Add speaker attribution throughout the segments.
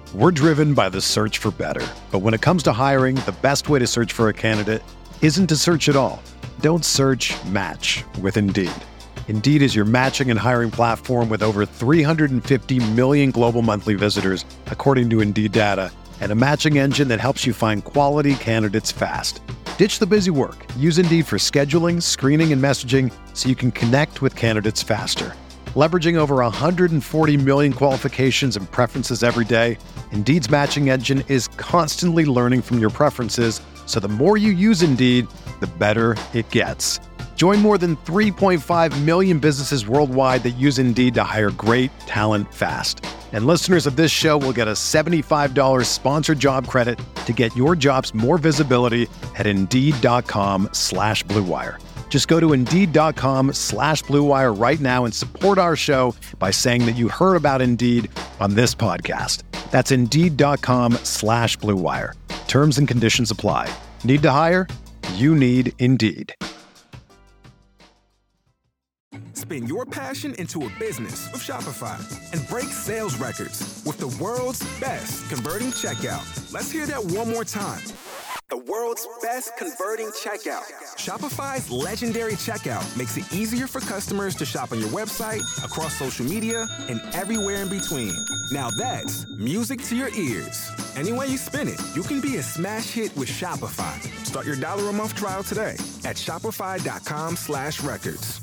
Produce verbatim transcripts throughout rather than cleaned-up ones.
Speaker 1: We're driven by the search for better. But when it comes to hiring, the best way to search for a candidate isn't to search at all. Don't search, match with Indeed. Indeed is your matching and hiring platform with over three hundred fifty million global monthly visitors, according to Indeed data, and a matching engine that helps you find quality candidates fast. Ditch the busy work. Use Indeed for scheduling, screening, and messaging so you can connect with candidates faster. Leveraging over one hundred forty million qualifications and preferences every day, Indeed's matching engine is constantly learning from your preferences, so the more you use Indeed, the better it gets. Join more than three point five million businesses worldwide that use Indeed to hire great talent fast. And listeners of this show will get a seventy-five dollars sponsored job credit to get your jobs more visibility at Indeed.com slash Blue Wire. Just go to Indeed.com slash Blue Wire right now and support our show by saying that you heard about Indeed on this podcast. That's Indeed.com slash Blue Wire. Terms and conditions apply. Need to hire? You need Indeed.
Speaker 2: Spin your passion into a business with Shopify and break sales records with the world's best converting checkout. Let's hear that one more time. The world's best converting checkout. Shopify's legendary checkout makes it easier for customers to shop on your website, across social media, and everywhere in between. Now that's music to your ears. Any way you spin it, you can be a smash hit with Shopify. Start your dollar a month trial today at shopify.com slash records.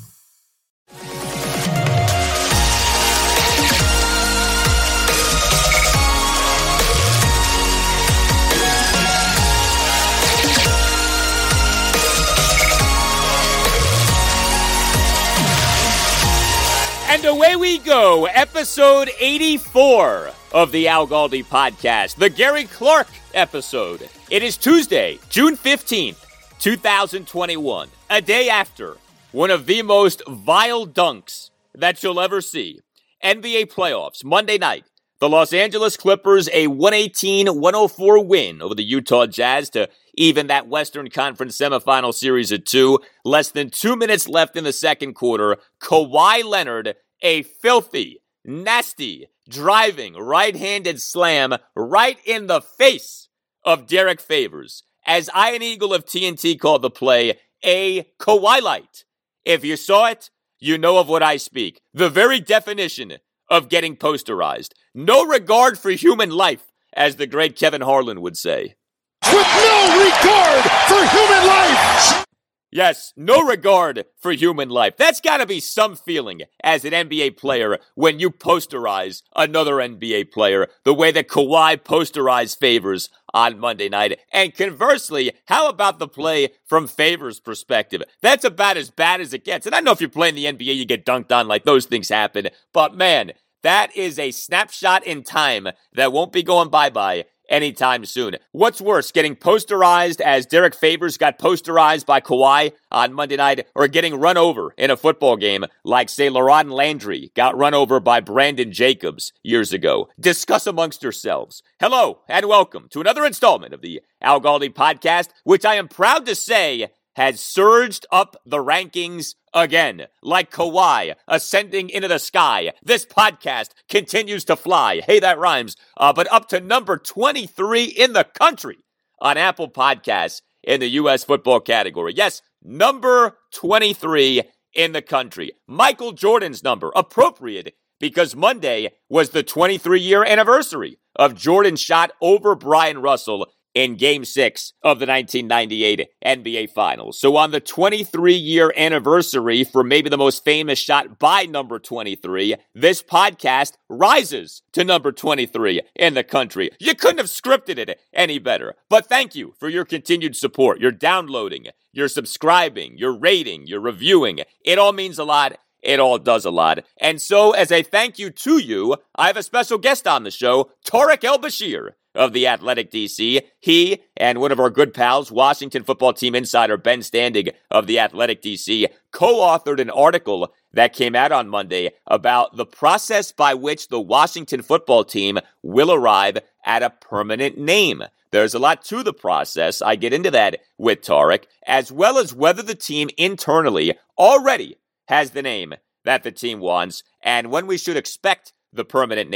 Speaker 3: And away we go, episode eighty-four of the Al Galdi podcast, the Gary Clark episode. It is Tuesday, June fifteenth, twenty twenty-one, a day after one of the most vile dunks that you'll ever see. N B A playoffs, Monday night, the Los Angeles Clippers, a one eighteen one oh four win over the Utah Jazz to even that Western Conference semifinal series at two. Less than two minutes left in the second quarter. Kawhi Leonard, a filthy, nasty, driving, right-handed slam right in the face of Derek Favors. As Iron Eagle of T N T called the play, a Kawhi light. If you saw it, you know of what I speak. The very definition of getting posterized. No regard for human life, as the great Kevin Harlan would say.
Speaker 4: With no regard for human life!
Speaker 3: Yes, no regard for human life. That's got to be some feeling as an N B A player when you posterize another N B A player the way that Kawhi posterized Favors on Monday night. And conversely, how about the play from Favors' perspective? That's about as bad as it gets. And I know if you're playing the N B A, you get dunked on like those things happen. But man, that is a snapshot in time that won't be going bye-bye anytime soon. What's worse, getting posterized as Derek Favors got posterized by Kawhi on Monday night, or getting run over in a football game like, say, Laron Landry got run over by Brandon Jacobs years ago? Discuss amongst yourselves. Hello, and welcome to another installment of the Al Galdi podcast, which I am proud to say has surged up the rankings again. Like Kawhi ascending into the sky, this podcast continues to fly. Hey, that rhymes. Uh, but up to number twenty-three in the country on Apple Podcasts in the U S football category. Yes, number twenty-three in the country. Michael Jordan's number, appropriate because Monday was the twenty-three-year anniversary of Jordan's shot over Brian Russell in Game six of the nineteen ninety-eight N B A Finals. So on the twenty-three-year anniversary for maybe the most famous shot by number twenty-three, this podcast rises to number twenty-three in the country. You couldn't have scripted it any better. But thank you for your continued support. You're downloading, you're subscribing, you're rating, you're reviewing. It all means a lot. It all does a lot. And so as a thank you to you, I have a special guest on the show, Tarek El-Bashir of The Athletic D C. He and one of our good pals, Washington football team insider Ben Standig of The Athletic D C, co-authored an article that came out on Monday about the process by which the Washington football team will arrive at a permanent name. There's a lot to the process. I get into that with Tarek, as well as whether the team internally already has the name that the team wants and when we should expect the permanent name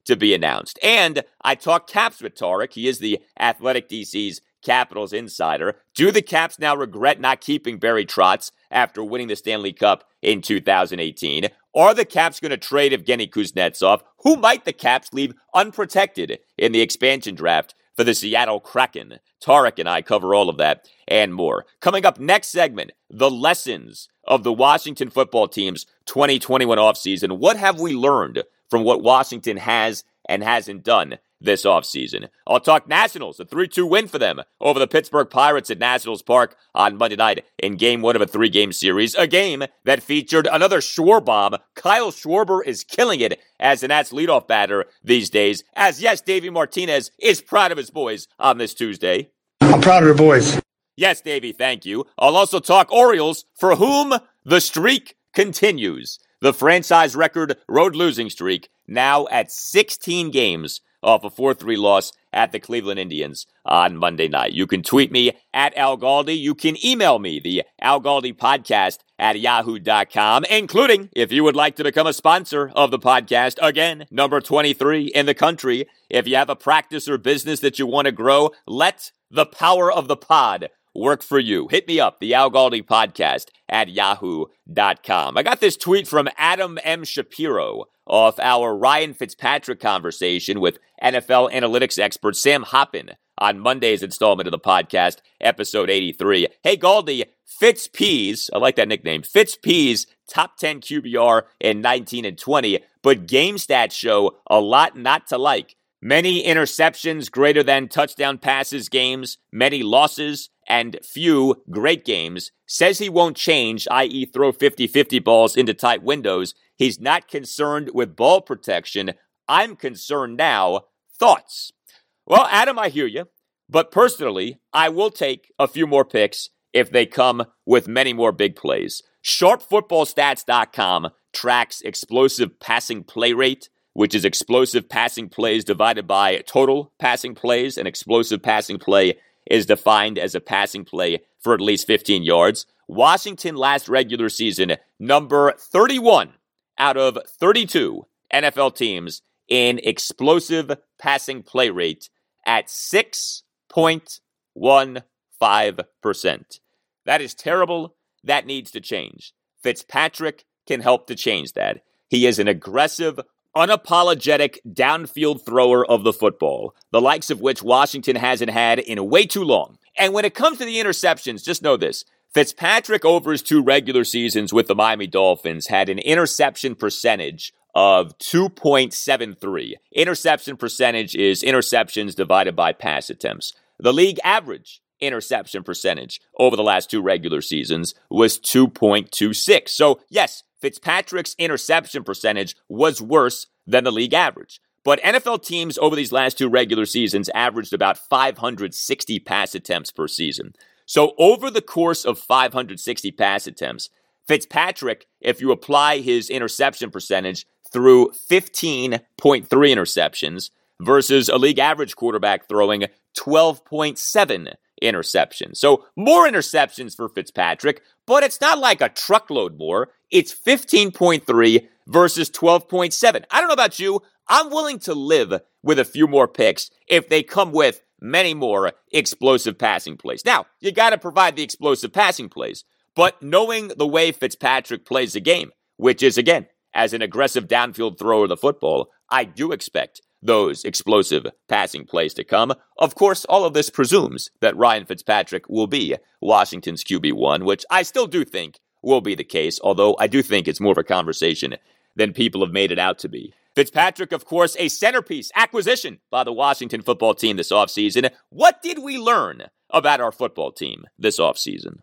Speaker 3: to be announced. And I talked Caps with Tarek. He is the Athletic D C's Capitals insider. Do the Caps now regret not keeping Barry Trotz after winning the Stanley Cup in two thousand eighteen? Are the Caps going to trade Evgeny Kuznetsov? Who might the Caps leave unprotected in the expansion draft for the Seattle Kraken? Tarek and I cover all of that and more. Coming up next segment, the lessons of the Washington football team's twenty twenty-one offseason. What have we learned from what Washington has and hasn't done this offseason? I'll talk Nationals, a three two win for them over the Pittsburgh Pirates at Nationals Park on Monday night in game one of a three-game series, a game that featured another Schwarber. Kyle Schwarber is killing it as the Nats leadoff batter these days, as yes, Davey Martinez is proud of his boys on this Tuesday.
Speaker 5: I'm proud of the boys.
Speaker 3: Yes, Davey, thank you. I'll also talk Orioles, for whom the streak continues. The franchise record road losing streak now at sixteen games off a four three loss at the Cleveland Indians on Monday night. You can tweet me at Al Galdi. You can email me, the Al Galdi podcast at yahoo dot com, including if you would like to become a sponsor of the podcast. Again, number twenty-three in the country. If you have a practice or business that you want to grow, let the power of the pod work for you. Hit me up, the Al Galdi podcast at yahoo dot com. I got this tweet from Adam M. Shapiro off our Ryan Fitzpatrick conversation with N F L analytics expert Sam Hoppen on Monday's installment of the podcast, episode eighty-three. Hey, Galdi, Fitz Peas, I like that nickname, Fitz Peas, top ten Q B R in nineteen and twenty, but game stats show a lot not to like. Many interceptions, greater than touchdown passes games, many losses, and few great games. Says he won't change, that is throw fifty-fifty balls into tight windows. He's not concerned with ball protection. I'm concerned now. Thoughts? Well, Adam, I hear you. But personally, I will take a few more picks if they come with many more big plays. sharp football stats dot com tracks explosive passing play rate, which is explosive passing plays divided by total passing plays. An explosive passing play is defined as a passing play for at least fifteen yards. Washington last regular season, number thirty-one out of thirty-two N F L teams in explosive passing play rate at six point one five percent. That is terrible. That needs to change. Fitzpatrick can help to change that. He is an aggressive, unapologetic downfield thrower of the football, the likes of which Washington hasn't had in way too long. And when it comes to the interceptions, just know this. Fitzpatrick, over his two regular seasons with the Miami Dolphins, had an interception percentage of two point seven three. Interception percentage is interceptions divided by pass attempts. The league average interception percentage over the last two regular seasons was two point two six. So, yes, Fitzpatrick's interception percentage was worse than the league average. But N F L teams over these last two regular seasons averaged about five hundred sixty pass attempts per season. So over the course of five hundred sixty pass attempts, Fitzpatrick, if you apply his interception percentage through fifteen point three interceptions versus a league average quarterback throwing twelve point seven interceptions. So more interceptions for Fitzpatrick, but it's not like a truckload more. It's fifteen point three versus twelve point seven. I don't know about you. I'm willing to live with a few more picks if they come with many more explosive passing plays. Now, you got to provide the explosive passing plays, but knowing the way Fitzpatrick plays the game, which is, again, as an aggressive downfield thrower of the football, I do expect those explosive passing plays to come. Of course, all of this presumes that Ryan Fitzpatrick will be Washington's Q B one, which I still do think will be the case, although I do think it's more of a conversation than people have made it out to be. Fitzpatrick, of course, a centerpiece acquisition by the Washington football team this offseason. What did we learn about our football team this offseason?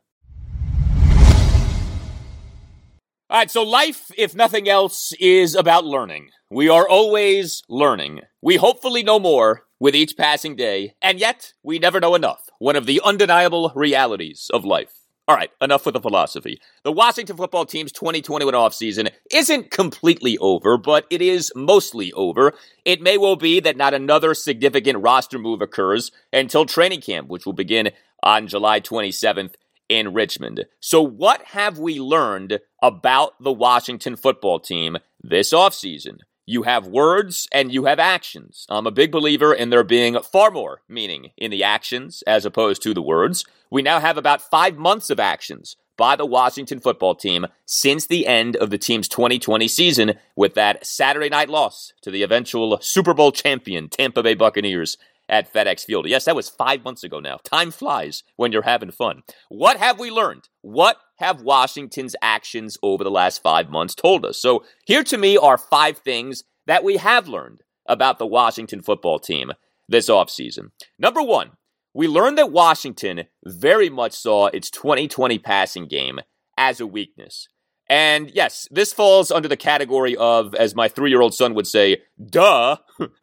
Speaker 3: All right, so life, if nothing else, is about learning. We are always learning. We hopefully know more with each passing day, and yet we never know enough. One of the undeniable realities of life. All right, enough with the philosophy. The Washington football team's twenty twenty-one offseason isn't completely over, but it is mostly over. It may well be that not another significant roster move occurs until training camp, which will begin on July twenty-seventh in Richmond. So what have we learned about the Washington football team this offseason? You have words and you have actions. I'm a big believer in there being far more meaning in the actions as opposed to the words. We now have about five months of actions by the Washington football team since the end of the team's twenty twenty season with that Saturday night loss to the eventual Super Bowl champion Tampa Bay Buccaneers at FedEx Field. Yes, that was five months ago now. Time flies when you're having fun. What have we learned? What have Washington's actions over the last five months told us? So here to me are five things that we have learned about the Washington football team this offseason. Number one, we learned that Washington very much saw its twenty twenty passing game as a weakness. And yes, this falls under the category of, as my three-year-old son would say, duh,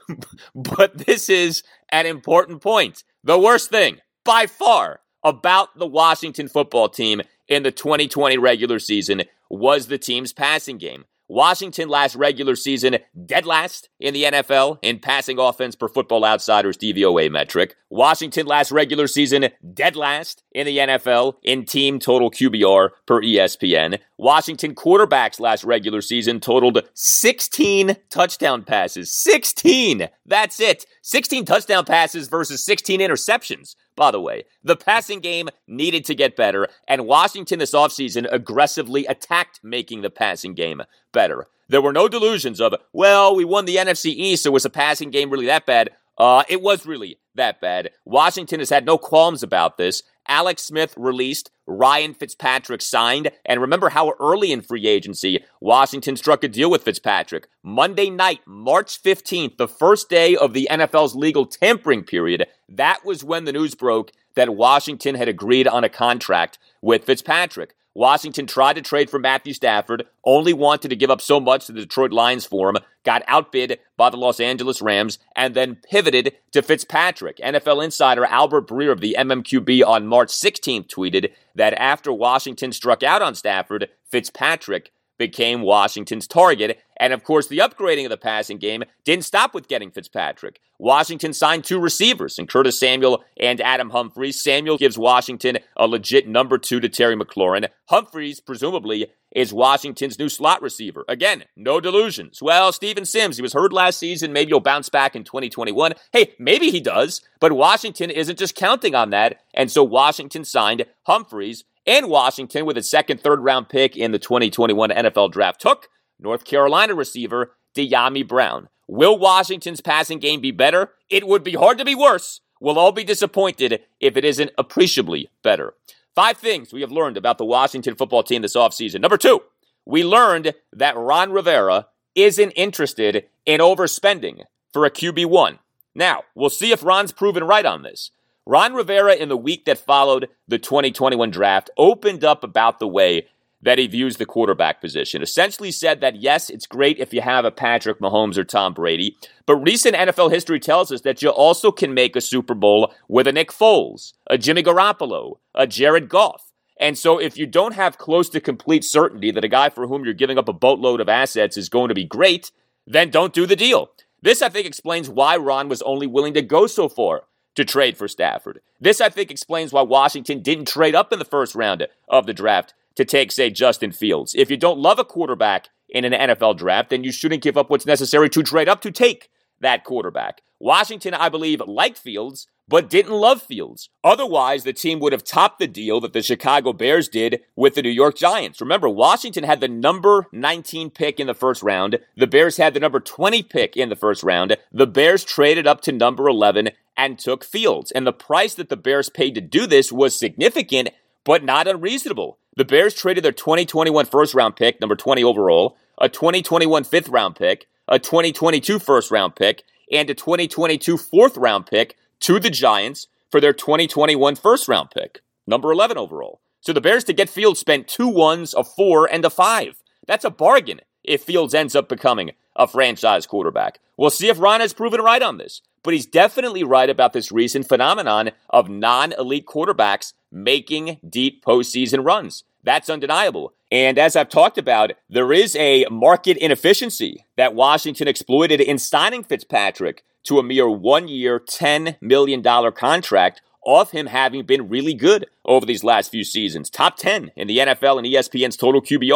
Speaker 3: but this is an important point. The worst thing, by far, about the Washington football team in the twenty twenty regular season was the team's passing game. Washington last regular season dead last in the N F L in passing offense per Football Outsiders D V O A metric. Washington last regular season dead last in the N F L in team total Q B R per E S P N. Washington quarterbacks last regular season totaled sixteen touchdown passes. sixteen! That's it. sixteen touchdown passes versus sixteen interceptions. By the way, the passing game needed to get better, and Washington this offseason aggressively attacked making the passing game better. There were no delusions of, well, we won the N F C East, so was the passing game really that bad? Uh, it was really that bad. Washington has had no qualms about this. Alex Smith released, Ryan Fitzpatrick signed, and remember how early in free agency Washington struck a deal with Fitzpatrick. Monday night, March fifteenth, the first day of the N F L's legal tampering period, that was when the news broke that Washington had agreed on a contract with Fitzpatrick. Washington tried to trade for Matthew Stafford, only wanted to give up so much to the Detroit Lions for him, got outbid by the Los Angeles Rams, and then pivoted to Fitzpatrick. N F L insider Albert Breer of the M M Q B on March sixteenth tweeted that after Washington struck out on Stafford, Fitzpatrick became Washington's target. And of course, the upgrading of the passing game didn't stop with getting Fitzpatrick. Washington signed two receivers, in Curtis Samuel and Adam Humphries. Samuel gives Washington a legit number two to Terry McLaurin. Humphries, presumably, is Washington's new slot receiver. Again, no delusions. Well, Steven Sims, he was hurt last season. Maybe he'll bounce back in twenty twenty-one. Hey, maybe he does. But Washington isn't just counting on that. And so Washington signed Humphries, and Washington, with its second, third-round pick in the twenty twenty-one N F L Draft, took North Carolina receiver Dyami Brown. Will Washington's passing game be better? It would be hard to be worse. We'll all be disappointed if it isn't appreciably better. Five things we have learned about the Washington football team this offseason. Number two, we learned that Ron Rivera isn't interested in overspending for a Q B one. Now, we'll see if Ron's proven right on this. Ron Rivera, in the week that followed the twenty twenty-one draft, opened up about the way that he views the quarterback position. Essentially said that, yes, it's great if you have a Patrick Mahomes or Tom Brady, but recent N F L history tells us that you also can make a Super Bowl with a Nick Foles, a Jimmy Garoppolo, a Jared Goff. And so if you don't have close to complete certainty that a guy for whom you're giving up a boatload of assets is going to be great, then don't do the deal. This, I think, explains why Ron was only willing to go so far to trade for Stafford. This, I think, explains why Washington didn't trade up in the first round of the draft to take, say, Justin Fields. If you don't love a quarterback in an N F L draft, then you shouldn't give up what's necessary to trade up to take that quarterback. Washington, I believe, liked Fields, but didn't love Fields. Otherwise, the team would have topped the deal that the Chicago Bears did with the New York Giants. Remember, Washington had the number nineteen pick in the first round. The Bears had the number twenty pick in the first round. The Bears traded up to number eleven and took Fields. And the price that the Bears paid to do this was significant, but not unreasonable. The Bears traded their twenty twenty-one first-round pick, number twenty overall, a twenty twenty-one fifth-round pick, a twenty twenty-two first-round pick, and a twenty twenty-two fourth-round pick to the Giants for their twenty twenty-one first-round pick, number eleven overall. So the Bears, to get Fields, spent two ones, a four, and a five. That's a bargain if Fields ends up becoming a franchise quarterback. We'll see if Ron has proven right on this, but he's definitely right about this recent phenomenon of non-elite quarterbacks making deep postseason runs. That's undeniable. And as I've talked about, there is a market inefficiency that Washington exploited in signing Fitzpatrick to a mere one-year, ten million dollars contract off him having been really good over these last few seasons. Top ten in the N F L and E S P N's total Q B R.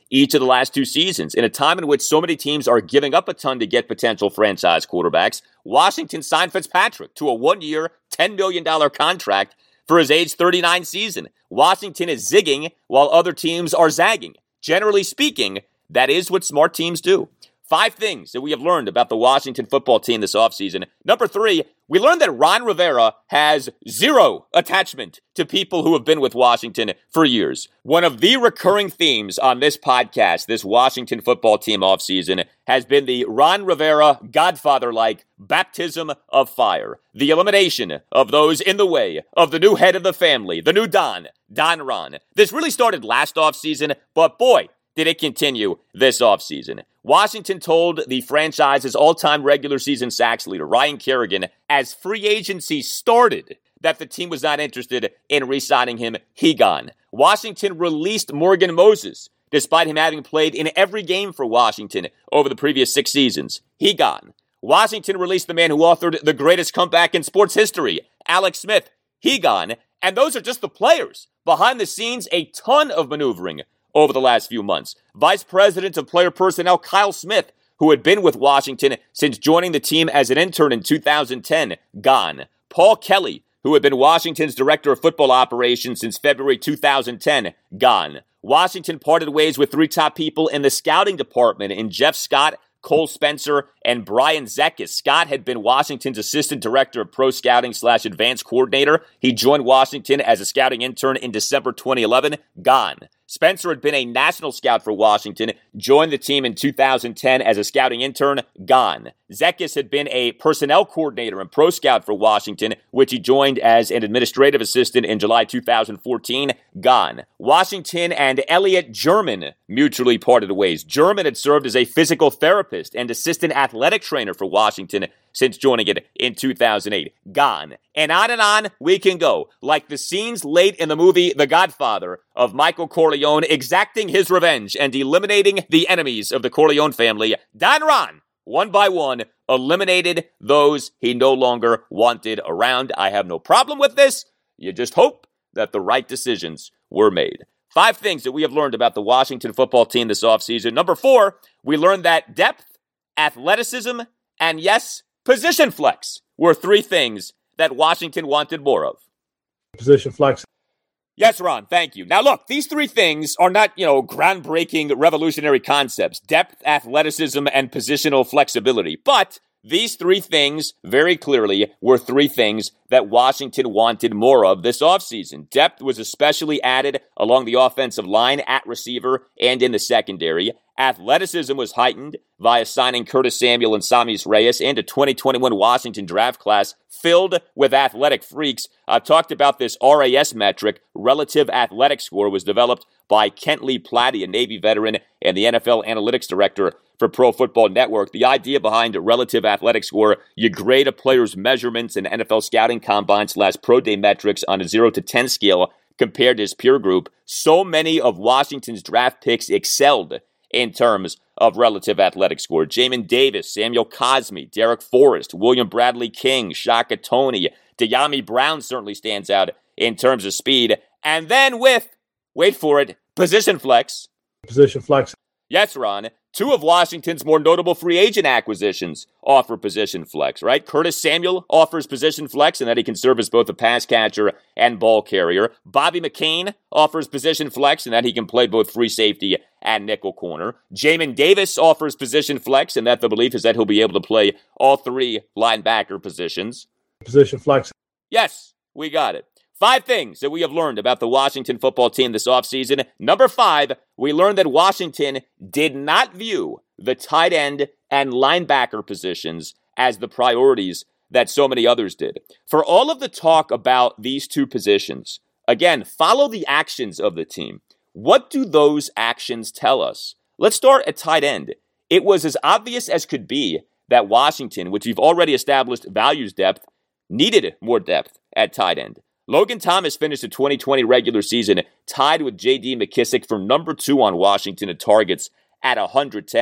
Speaker 3: each of the last two seasons. In a time in which so many teams are giving up a ton to get potential franchise quarterbacks, Washington signed Fitzpatrick to a one-year, ten million dollars contract for his age thirty-nine season. Washington is zigging while other teams are zagging. Generally speaking, that is what smart teams do. Five things that we have learned about the Washington football team this offseason. Number three, we learned that Ron Rivera has zero attachment to people who have been with Washington for years. One of the recurring themes on this podcast, this Washington football team offseason, has been the Ron Rivera Godfather-like baptism of fire. The elimination of those in the way of the new head of the family, the new Don, Don Ron. This really started last offseason, but boy, did it continue this offseason. Washington told the franchise's all-time regular season sacks leader, Ryan Kerrigan, as free agency started, that the team was not interested in re-signing him. He gone. Washington released Morgan Moses, despite him having played in every game for Washington over the previous six seasons. He gone. Washington released the man who authored the greatest comeback in sports history, Alex Smith. He gone. And those are just the players. Behind the scenes, a ton of maneuvering over the last few months. Vice President of Player Personnel Kyle Smith, who had been with Washington since joining the team as an intern in two thousand ten, gone. Paul Kelly, who had been Washington's Director of Football Operations since February two thousand ten, gone. Washington parted ways with three top people in the scouting department in Jeff Scott, Cole Spencer, and Brian Zekas. Scott had been Washington's Assistant Director of Pro Scouting slash Advanced Coordinator. He joined Washington as a scouting intern in December twenty eleven, gone. Spencer had been a national scout for Washington, joined the team in two thousand ten as a scouting intern, gone. Zekas had been a personnel coordinator and pro scout for Washington, which he joined as an administrative assistant in July two thousand fourteen, gone. Washington and Elliot German mutually parted ways. German had served as a physical therapist and assistant athletic trainer for Washington since joining it in two thousand eight, gone. And on and on we can go, like the scenes late in the movie The Godfather of Michael Corleone exacting his revenge and eliminating the enemies of the Corleone family. Don Ron, one by one, eliminated those he no longer wanted around. I have no problem with this. You just hope that the right decisions were made. Five things that we have learned about the Washington football team this offseason. Number four, we learned that depth, athleticism, and yes, position flex were three things that Washington wanted more of.
Speaker 5: Position flex.
Speaker 3: Yes, Ron, thank you. Now, look, these three things are not, you know, groundbreaking, revolutionary concepts. Depth, athleticism, and positional flexibility. But these three things, very clearly, were three things that Washington wanted more of this offseason. Depth was especially added along the offensive line, at receiver, and in the secondary. Athleticism was heightened via signing Curtis Samuel and Samis Reyes and a twenty twenty-one Washington draft class filled with athletic freaks. I've talked about this R A S metric. Relative athletic score was developed by Kent Lee Platty, a Navy veteran and the N F L analytics director for Pro Football Network. The idea behind a relative athletic score, you grade a player's measurements in N F L scouting combine slash pro day metrics on a zero to ten scale compared to his peer group. So many of Washington's draft picks excelled in terms of relative athletic score. Jamin Davis, Samuel Cosme, Derek Forrest, William Bradley King, Shaka Toney, De'Ami Brown certainly stands out in terms of speed. And then with, wait for it, position flex.
Speaker 5: Position flex.
Speaker 3: Yes, Ron. Two of Washington's more notable free agent acquisitions offer position flex, right? Curtis Samuel offers position flex in that he can serve as both a pass catcher and ball carrier. Bobby McCain offers position flex in that he can play both free safety and nickel corner. Jamin Davis offers position flex in that the belief is that he'll be able to play all three linebacker positions.
Speaker 5: Position flex.
Speaker 3: Yes, we got it. Five things that we have learned about the Washington football team this offseason. Number five, we learned that Washington did not view the tight end and linebacker positions as the priorities that so many others did. For all of the talk about these two positions, again, follow the actions of the team. What do those actions tell us? Let's start at tight end. It was as obvious as could be that Washington, which we've already established values depth, needed more depth at tight end. Logan Thomas finished the twenty twenty regular season tied with J D McKissick for number two on Washington in targets at one hundred ten.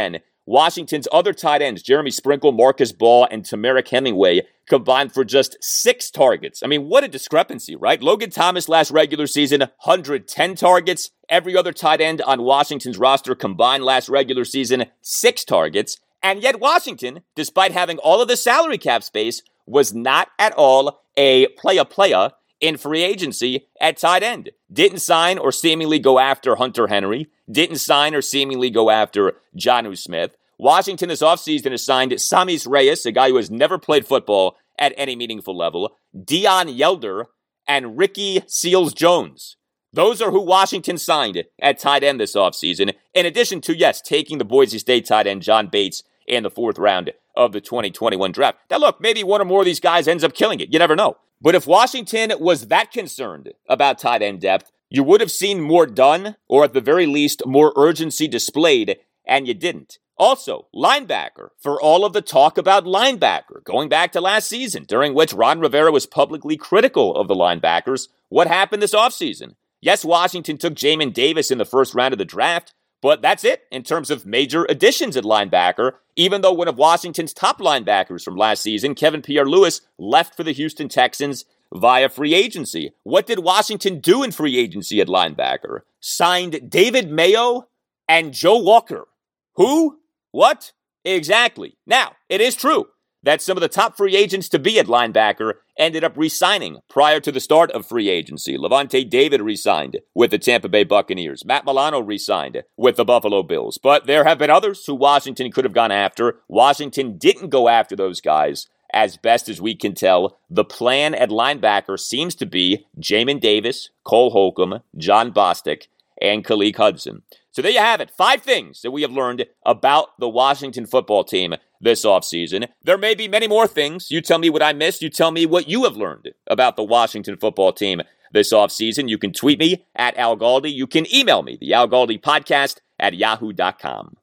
Speaker 3: Washington's other tight ends, Jeremy Sprinkle, Marcus Ball, and Tamarick Hemingway, combined for just six targets. I mean, what a discrepancy, right? Logan Thomas last regular season, one hundred ten targets. Every other tight end on Washington's roster combined last regular season, six targets. And yet Washington, despite having all of the salary cap space, was not at all a playa-playa in free agency at tight end. Didn't sign or seemingly go after Hunter Henry. Didn't sign or seemingly go after Jonnu Smith. Washington this offseason has signed Samis Reyes, a guy who has never played football at any meaningful level, Dion Yelder, and Ricky Seals-Jones. Those are who Washington signed at tight end this offseason, in addition to, yes, taking the Boise State tight end John Bates in the fourth round of the twenty twenty-one draft. Now, look, maybe one or more of these guys ends up killing it. You never know. But if Washington was that concerned about tight end depth, you would have seen more done, or at the very least, more urgency displayed, and you didn't. Also, linebacker, for all of the talk about linebacker, going back to last season, during which Ron Rivera was publicly critical of the linebackers, what happened this offseason? Yes, Washington took Jamin Davis in the first round of the draft, but that's it in terms of major additions at linebacker, even though one of Washington's top linebackers from last season, Kevin Pierre-Louis, left for the Houston Texans via free agency. What did Washington do in free agency at linebacker? Signed David Mayo and Joe Walker. Who? What? Exactly. Now, it is true that some of the top free agents to be at linebacker ended up re-signing prior to the start of free agency. Levante David re-signed with the Tampa Bay Buccaneers. Matt Milano re-signed with the Buffalo Bills. But there have been others who Washington could have gone after. Washington didn't go after those guys. As best as we can tell, the plan at linebacker seems to be Jamin Davis, Cole Holcomb, John Bostic, and Khaleke Hudson. So there you have it. Five things that we have learned about the Washington football team this offseason. There may be many more things. You tell me what I missed. You tell me what you have learned about the Washington football team this offseason. You can tweet me at Al Galdi. You can email me, the Al Galdi podcast at yahoo dot com.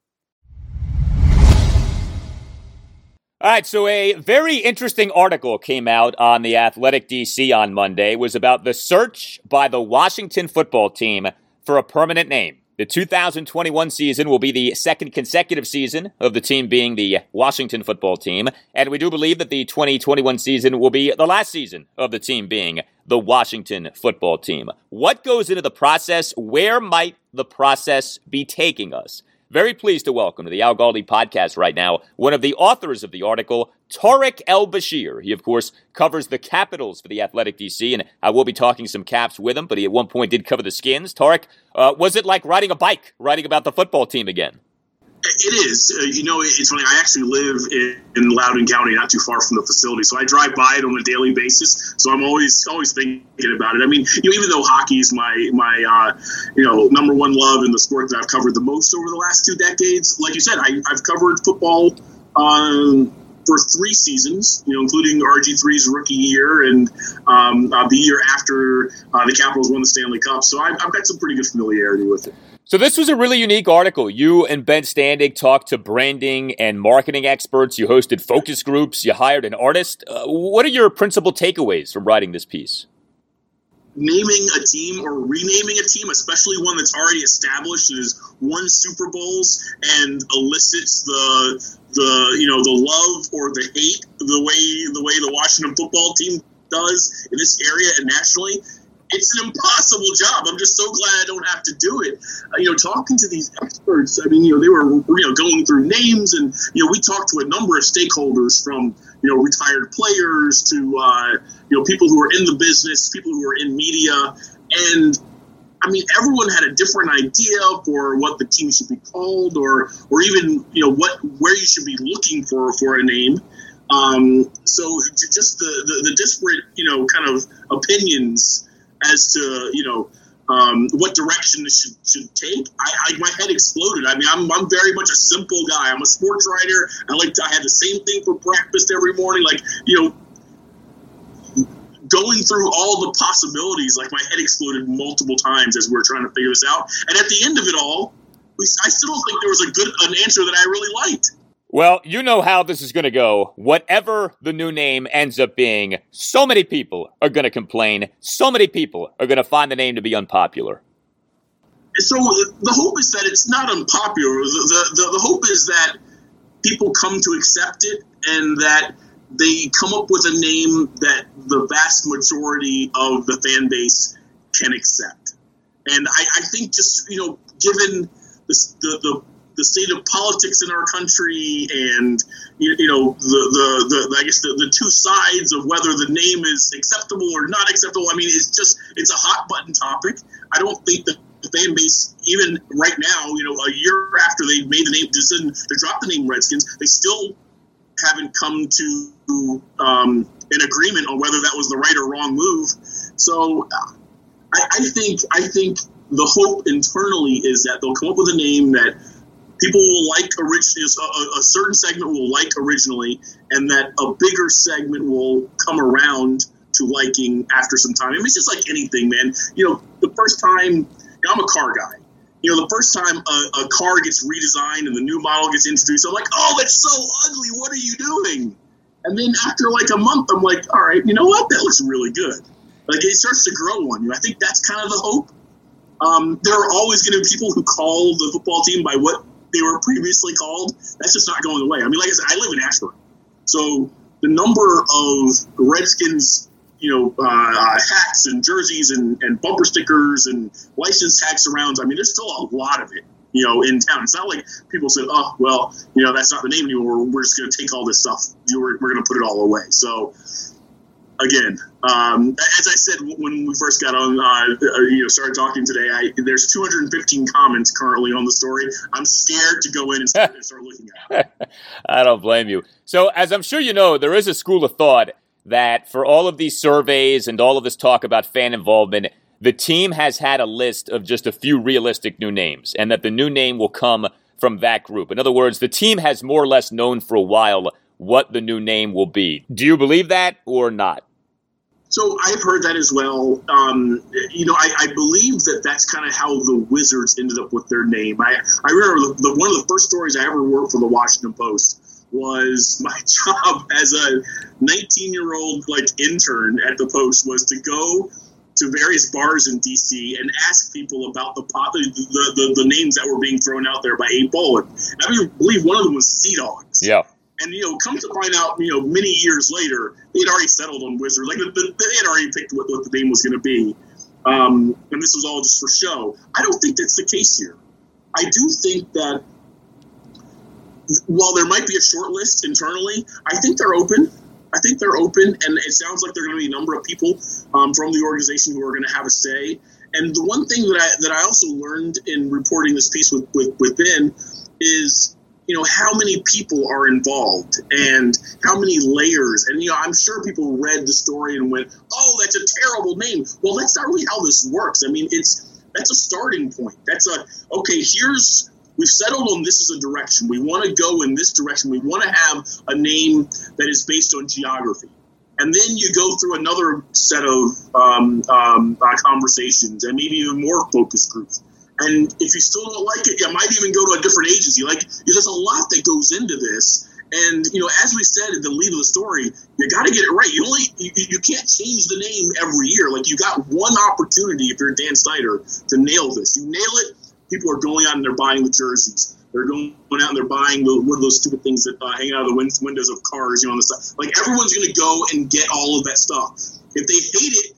Speaker 3: All right, so a very interesting article came out on The Athletic D C on Monday. It was about the search by the Washington football team for a permanent name. The two thousand twenty-one season will be the second consecutive season of the team being the Washington football team, and we do believe that the twenty twenty-one season will be the last season of the team being the Washington football team. What goes into the process? Where might the process be taking us? Very pleased to welcome to the Al Galdi podcast right now one of the authors of the article, Tariq El-Bashir. He, of course, covers the Capitals for the Athletic D C, and I will be talking some Caps with him, but he at one point did cover the Skins. Tariq, uh, was it like riding a bike, writing about the football team again?
Speaker 6: It is. Uh, you know, it's funny. I actually live in, in Loudoun County, not too far from the facility, so I drive by it on a daily basis. So I'm always always thinking about it. I mean, you know, even though hockey is my my uh, you know number one love in the sport that I've covered the most over the last two decades, like you said, I, I've covered football um, for three seasons, you know, including R G three's rookie year and um, uh, the year after uh, the Capitals won the Stanley Cup. So I've, I've got some pretty good familiarity with it.
Speaker 3: So this was a really unique article. You and Ben Standig talked to branding and marketing experts. You hosted focus groups. You hired an artist. Uh, what are your principal takeaways from writing this piece?
Speaker 6: Naming a team or renaming a team, especially one that's already established and has won Super Bowls and elicits the the you know the love or the hate the way the way the Washington football team does in this area and nationally. It's an impossible job. I'm just so glad I don't have to do it. Uh, you know, talking to these experts, I mean, you know, they were, you know, going through names and, you know, we talked to a number of stakeholders from, you know, retired players to, uh, you know, people who are in the business, people who are in media. And, I mean, everyone had a different idea for what the team should be called or, or even, you know, what, where you should be looking for, for a name. Um, so just the, the, the disparate, you know, kind of opinions as to, you know, um, what direction this should, should take. I, I, my head exploded. I mean, I'm, I'm very much a simple guy. I'm a sports writer. I like to, I have the same thing for breakfast every morning. Like, you know, going through all the possibilities, like my head exploded multiple times as we were trying to figure this out. And at the end of it all, we, I still don't think there was a good an answer that I really liked.
Speaker 3: Well, you know how this is going to go. Whatever the new name ends up being, so many people are going to complain. So many people are going to find the name to be unpopular.
Speaker 6: So the hope is that it's not unpopular. The the, the, the hope is that people come to accept it, and that they come up with a name that the vast majority of the fan base can accept. And I, I think just, you know, given the, the, the, the state of politics in our country and, you, you know, the, the, the I guess the, the two sides of whether the name is acceptable or not acceptable, I mean, it's just, it's a hot button topic. I don't think that the fan base, even right now, you know, a year after they made the name decision to drop the name Redskins, they still haven't come to um, an agreement on whether that was the right or wrong move. So uh, I, I think I think the hope internally is that they'll come up with a name that people will like originally, a, a certain segment will like originally, and that a bigger segment will come around to liking after some time. I mean, it's just like anything, man. You know, the first time, I'm a car guy. You know, the first time a, a car gets redesigned and the new model gets introduced, I'm like, oh, that's so ugly. What are you doing? And then after like a month, I'm like, all right, you know what? That looks really good. Like, it starts to grow on you. I think that's kind of the hope. Um, there are always going to be people who call the football team by what they were previously called. That's just not going away. I mean, like I said, I live in Ashburn. So the number of Redskins, you know, uh, hats and jerseys and, and bumper stickers and license tag surrounds, I mean, there's still a lot of it, you know, in town. It's not like people said, oh, well, you know, that's not the name anymore. We're just going to take all this stuff. We're, we're going to put it all away. So, again, um, as I said when we first got on, uh, you know, started talking today, I, there's two hundred fifteen comments currently on the story. I'm scared to go in and start, and start looking at it.
Speaker 3: I don't blame you. So, as I'm sure you know, there is a school of thought that for all of these surveys and all of this talk about fan involvement, the team has had a list of just a few realistic new names, and that the new name will come from that group. In other words, the team has more or less known for a while what the new name will be. Do you believe that or not?
Speaker 6: So I've heard that as well. Um, you know, I, I believe that that's kind of how the Wizards ended up with their name. I, I remember the, the, one of the first stories I ever worked for the Washington Post was my job as a nineteen-year-old like intern at the Post was to go to various bars in D C and ask people about the pop, the, the, the names that were being thrown out there by eight ball. And I believe one of them was Sea Dogs.
Speaker 3: Yeah.
Speaker 6: And, you know, come to find out, you know, many years later, they'd already settled on Wizard. Like, the, the, they had already picked what, what the name was going to be. Um, and this was all just for show. I don't think that's the case here. I do think that while there might be a short list internally, I think they're open. I think they're open, and it sounds like there are going to be a number of people um, from the organization who are going to have a say. And the one thing that I that I also learned in reporting this piece with, with, with Ben is, you know, how many people are involved and how many layers. And, you know, I'm sure people read the story and went, oh, that's a terrible name. Well, that's not really how this works. I mean, it's that's a starting point. That's a, okay, here's, we've settled on this as a direction. We want to go in this direction. We want to have a name that is based on geography. And then you go through another set of um, um, uh, conversations and maybe even more focus groups. And if you still don't like it, you might even go to a different agency. Like, there's a lot that goes into this. And, you know, as we said at the lead of the story, you got to get it right. You only you, you can't change the name every year. Like, you got one opportunity if you're Dan Snyder to nail this. You nail it, people are going out and they're buying the jerseys. They're going out and they're buying the, one of those stupid things that uh, hang out of the win- windows of cars, you know, on the side. Like, everyone's going to go and get all of that stuff. If they hate it,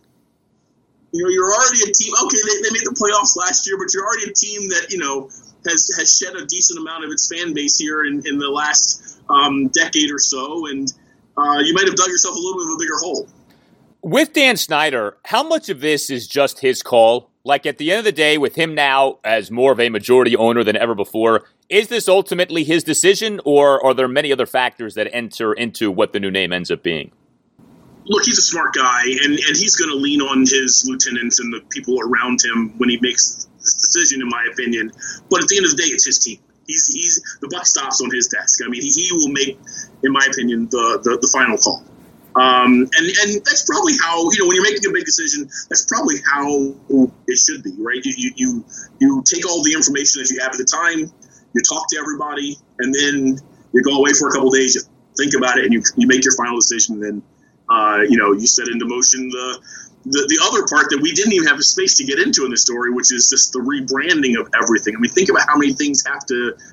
Speaker 6: you know, you're already a team. Okay, they, they made the playoffs last year, but you're already a team that, you know, has has shed a decent amount of its fan base here in, in the last um, decade or so, and uh, you might have dug yourself a little bit of a bigger hole.
Speaker 3: With Dan Snyder, how much of this is just his call? Like, at the end of the day, with him now as more of a majority owner than ever before, is this ultimately his decision, or are there many other factors that enter into what the new name ends up being?
Speaker 6: Look, he's a smart guy, and, and he's going to lean on his lieutenants and the people around him when he makes this decision, in my opinion. But at the end of the day, it's his team. He's he's the buck stops on his desk. I mean, he, he will make, in my opinion, the, the, the final call. Um, and, and that's probably how, you know, when you're making a big decision, that's probably how it should be, right? You, you, you, you take all the information that you have at the time, you talk to everybody, and then you go away for a couple of days, you think about it, and you, you make your final decision, and then Uh, you know, you set into motion the, the the other part that we didn't even have a space to get into in the story, which is just the rebranding of everything. I mean, think about how many things have to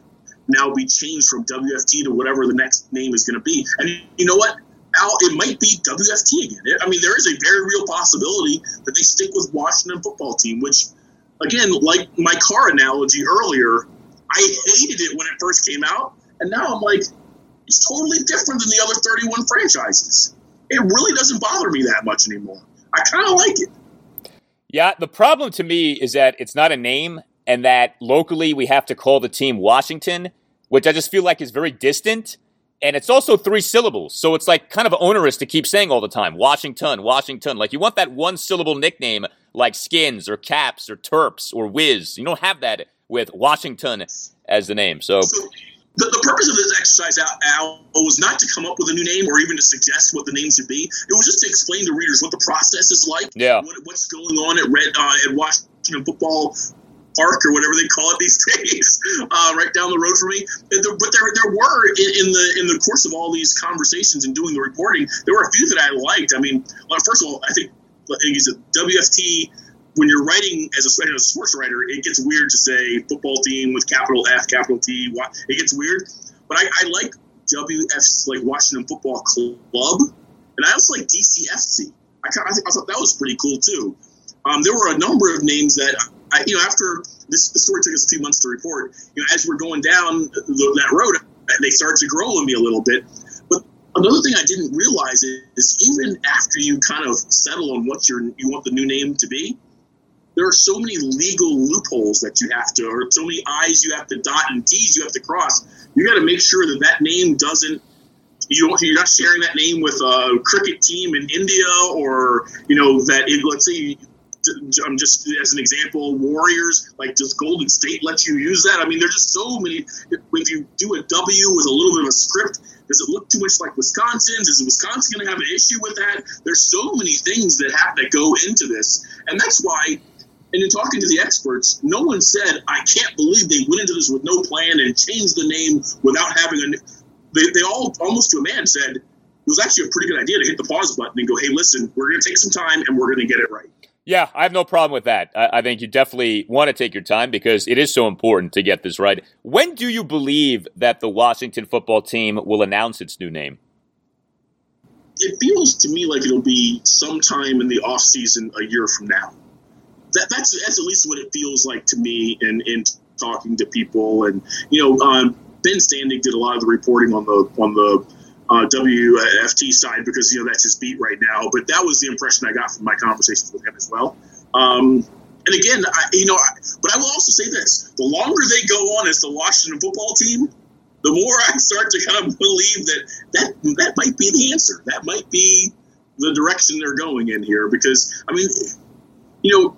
Speaker 6: now be changed from W F T to whatever the next name is going to be. And you know what? Al, it might be W F T again. I mean, there is a very real possibility that they stick with Washington Football Team, which, again, like my car analogy earlier, I hated it when it first came out, and now I'm like, it's totally different than the other thirty-one franchises. It really doesn't bother me that much anymore. I kind of like it.
Speaker 3: Yeah, the problem to me is that it's not a name, and that locally we have to call the team Washington, which I just feel like is very distant. And it's also three syllables, so it's like kind of onerous to keep saying all the time, Washington, Washington. Like you want that one-syllable nickname like Skins or Caps or Terps or Wiz. You don't have that with Washington as the name. So,
Speaker 6: so the, the purpose of this exercise, Al, Al, was not to come up with a new name or even to suggest what the name should be. It was just to explain to readers what the process is like,
Speaker 3: yeah.
Speaker 6: what, what's going on at, Red, uh, at Washington Football Park or whatever they call it these days, uh, right down the road from me. There, but there, there were in, in the in the course of all these conversations and doing the reporting, there were a few that I liked. I mean, well, first of all, I think W F T. When you're writing as a, as a sports writer, it gets weird to say football team with capital F, capital T. It gets weird, but I, I like W F C, like Washington Football Club, and I also like D C F C. I, I, think, I thought that was pretty cool too. Um, there were a number of names that, I, you know, after this the story took us a few months to report, you know, as we're going down the, that road, they started to grow on me a little bit. But another thing I didn't realize is, is even after you kind of settle on what your you want the new name to be, there are so many legal loopholes that you have to, or so many I's you have to dot and T's you have to cross. You got to make sure that that name doesn't, you don't, you're not sharing that name with a cricket team in India, or, you know, that it, let's say, I'm just as an example, Warriors, like does Golden State let you use that? I mean, there's just so many. If you do a W with a little bit of a script, does it look too much like Wisconsin's? Is Wisconsin going to have an issue with that? There's so many things that have that go into this, and that's why. And in talking to the experts, no one said, I can't believe they went into this with no plan and changed the name without having a. They, they all, almost to a man, said it was actually a pretty good idea to hit the pause button and go, hey, listen, we're going to take some time and we're going to get it right.
Speaker 3: Yeah, I have no problem with that. I, I think you definitely want to take your time because it is so important to get this right. When do you believe that the Washington Football Team will announce its new name?
Speaker 6: It feels to me like it'll be sometime in the offseason a year from now. That, that's that's at least what it feels like to me in, in talking to people. And, you know, um, Ben Standing did a lot of the reporting on the on the uh, W F T side because, you know, that's his beat right now. But that was the impression I got from my conversations with him as well. Um, and again, I, you know, I, but I will also say this. The longer they go on as the Washington Football Team, the more I start to kind of believe that that, that might be the answer. That might be the direction they're going in here. Because, I mean, you know,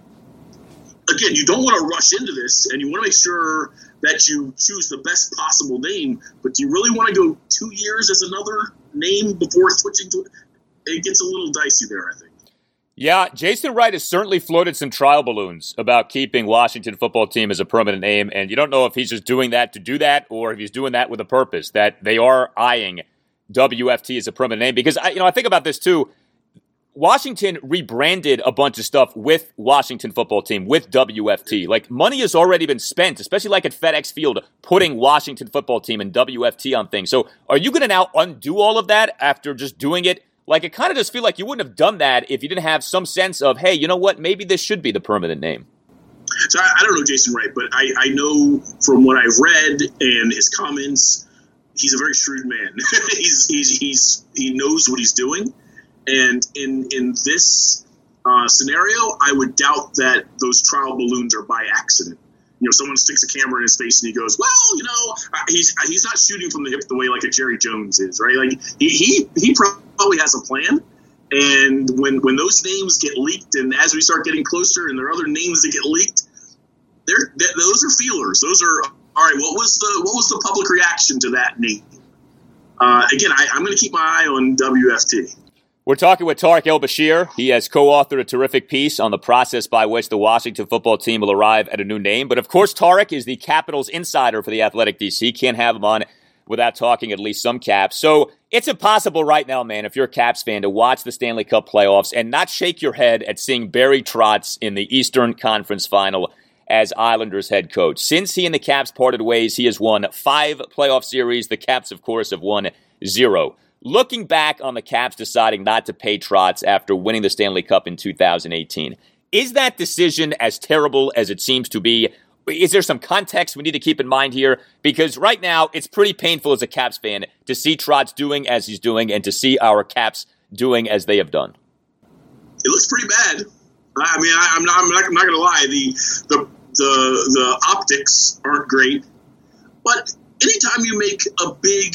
Speaker 6: again, you don't want to rush into this, and you want to make sure that you choose the best possible name, but do you really want to go two years as another name before switching to it? It gets a little dicey there, I think.
Speaker 3: Yeah, Jason Wright has certainly floated some trial balloons about keeping Washington Football Team as a permanent name, and you don't know if he's just doing that to do that or if he's doing that with a purpose, that they are eyeing W F T as a permanent name. Because, I, you know, I think about this, too. Washington rebranded a bunch of stuff with Washington Football Team, with W F T. Like, money has already been spent, especially like at FedEx Field, putting Washington Football Team and W F T on things. So are you going to now undo all of that after just doing it? Like, it kind of just feel like you wouldn't have done that if you didn't have some sense of, hey, you know what, maybe this should be the permanent name.
Speaker 6: So I, I don't know Jason Wright, but I, I know from what I've read and his comments, he's a very shrewd man. he's, he's, he's, he knows what he's doing. And in in this uh, scenario, I would doubt that those trial balloons are by accident. You know, someone sticks a camera in his face and he goes, well, you know, he's he's not shooting from the hip the way like a Jerry Jones is, right? Like he he, he probably has a plan. And when, when those names get leaked, and as we start getting closer and there are other names that get leaked, they're, they're those are feelers. Those are, all right, what was the what was the public reaction to that name? Uh, again, I, I'm going to keep my eye on W F T.
Speaker 3: We're talking with Tarek El-Bashir. He has co-authored a terrific piece on the process by which the Washington Football Team will arrive at a new name. But, of course, Tarek is the Capitals insider for the Athletic D C. Can't have him on without talking at least some Caps. So it's impossible right now, man, if you're a Caps fan, to watch the Stanley Cup playoffs and not shake your head at seeing Barry Trotz in the Eastern Conference Final as Islanders head coach. Since he and the Caps parted ways, he has won five playoff series. The Caps, of course, have won zero. Looking back on the Caps deciding not to pay Trotz after winning the Stanley Cup in two thousand eighteen, is that decision as terrible as it seems to be? Is there some context we need to keep in mind here? Because right now, it's pretty painful as a Caps fan to see Trotz doing as he's doing and to see our Caps doing as they have done.
Speaker 6: It looks pretty bad. I mean, I, I'm not, I'm not, I'm not going to lie. The, the, the, the optics aren't great. But anytime you make a big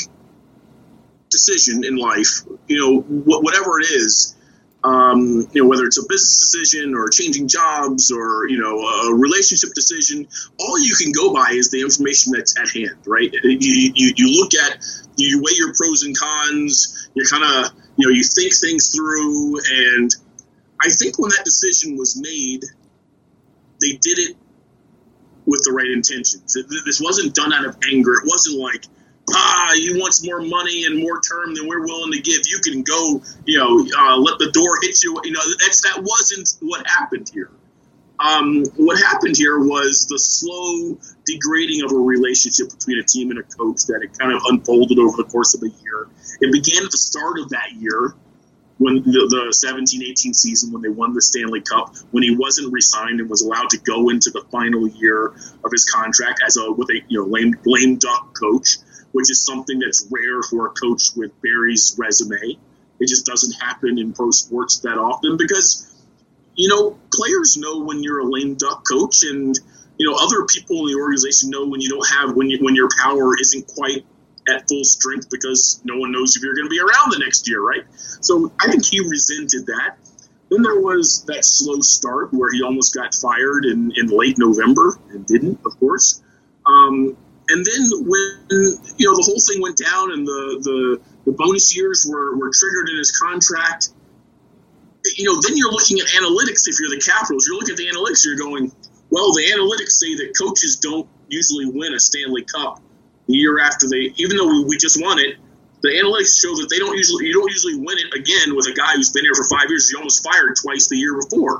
Speaker 6: decision in life, you know, wh- whatever it is, Um, you know, whether it's a business decision or changing jobs or, you know, a relationship decision, all you can go by is the information that's at hand, right? You, you, you look at, you weigh your pros and cons, you kind of, you know, you think things through. And I think when that decision was made, they did it with the right intentions. This wasn't done out of anger. It wasn't like, ah, he wants more money and more term than we're willing to give. You can go, you know, uh, let the door hit you. You know, that's that wasn't what happened here. Um, what happened here was the slow degrading of a relationship between a team and a coach that it kind of unfolded over the course of a year. It began at the start of that year when the, the seventeen eighteen season, when they won the Stanley Cup, when he wasn't re-signed and was allowed to go into the final year of his contract as a with a you know lame lame duck coach, which is something that's rare for a coach with Barry's resume. It just doesn't happen in pro sports that often because, you know, players know when you're a lame duck coach, and, you know, other people in the organization know when you don't have, when you, when your power isn't quite at full strength because no one knows if you're going to be around the next year, right? So I think he resented that. Then there was that slow start where he almost got fired in, in late November and didn't, of course. Um, And then when, you know, the whole thing went down and the, the, the bonus years were, were triggered in his contract, you know, then you're looking at analytics. If you're the Capitals, you're looking at the analytics, you're going, well, the analytics say that coaches don't usually win a Stanley Cup the year after they, even though we, we just won it, the analytics show that they don't usually, you don't usually win it again with a guy who's been here for five years. He almost fired twice the year before.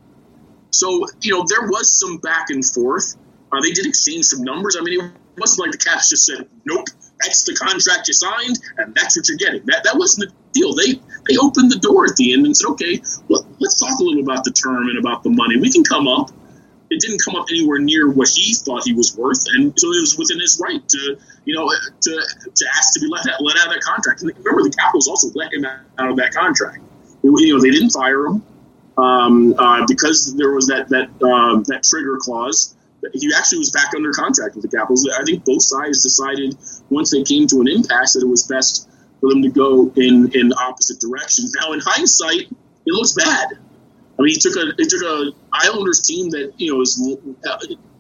Speaker 6: So, you know, there was some back and forth. Uh, they did exchange some numbers. I mean, it wasn't like the Caps just said, nope, that's the contract you signed, and that's what you're getting. That that wasn't the deal. They they opened the door at the end and said, okay, well, let's talk a little about the term and about the money. We can come up. It didn't come up anywhere near what he thought he was worth, and so it was within his right to, you know, to to ask to be let out, let out of that contract. And remember, the Capitals also let him out of that contract. You know, they didn't fire him um, uh, because there was that that um, that trigger clause. He actually was back under contract with the Capitals. I think both sides decided once they came to an impasse that it was best for them to go in, in opposite directions. Now, in hindsight, it looks bad. I mean, he took a he took a Islanders team that, you know, is uh,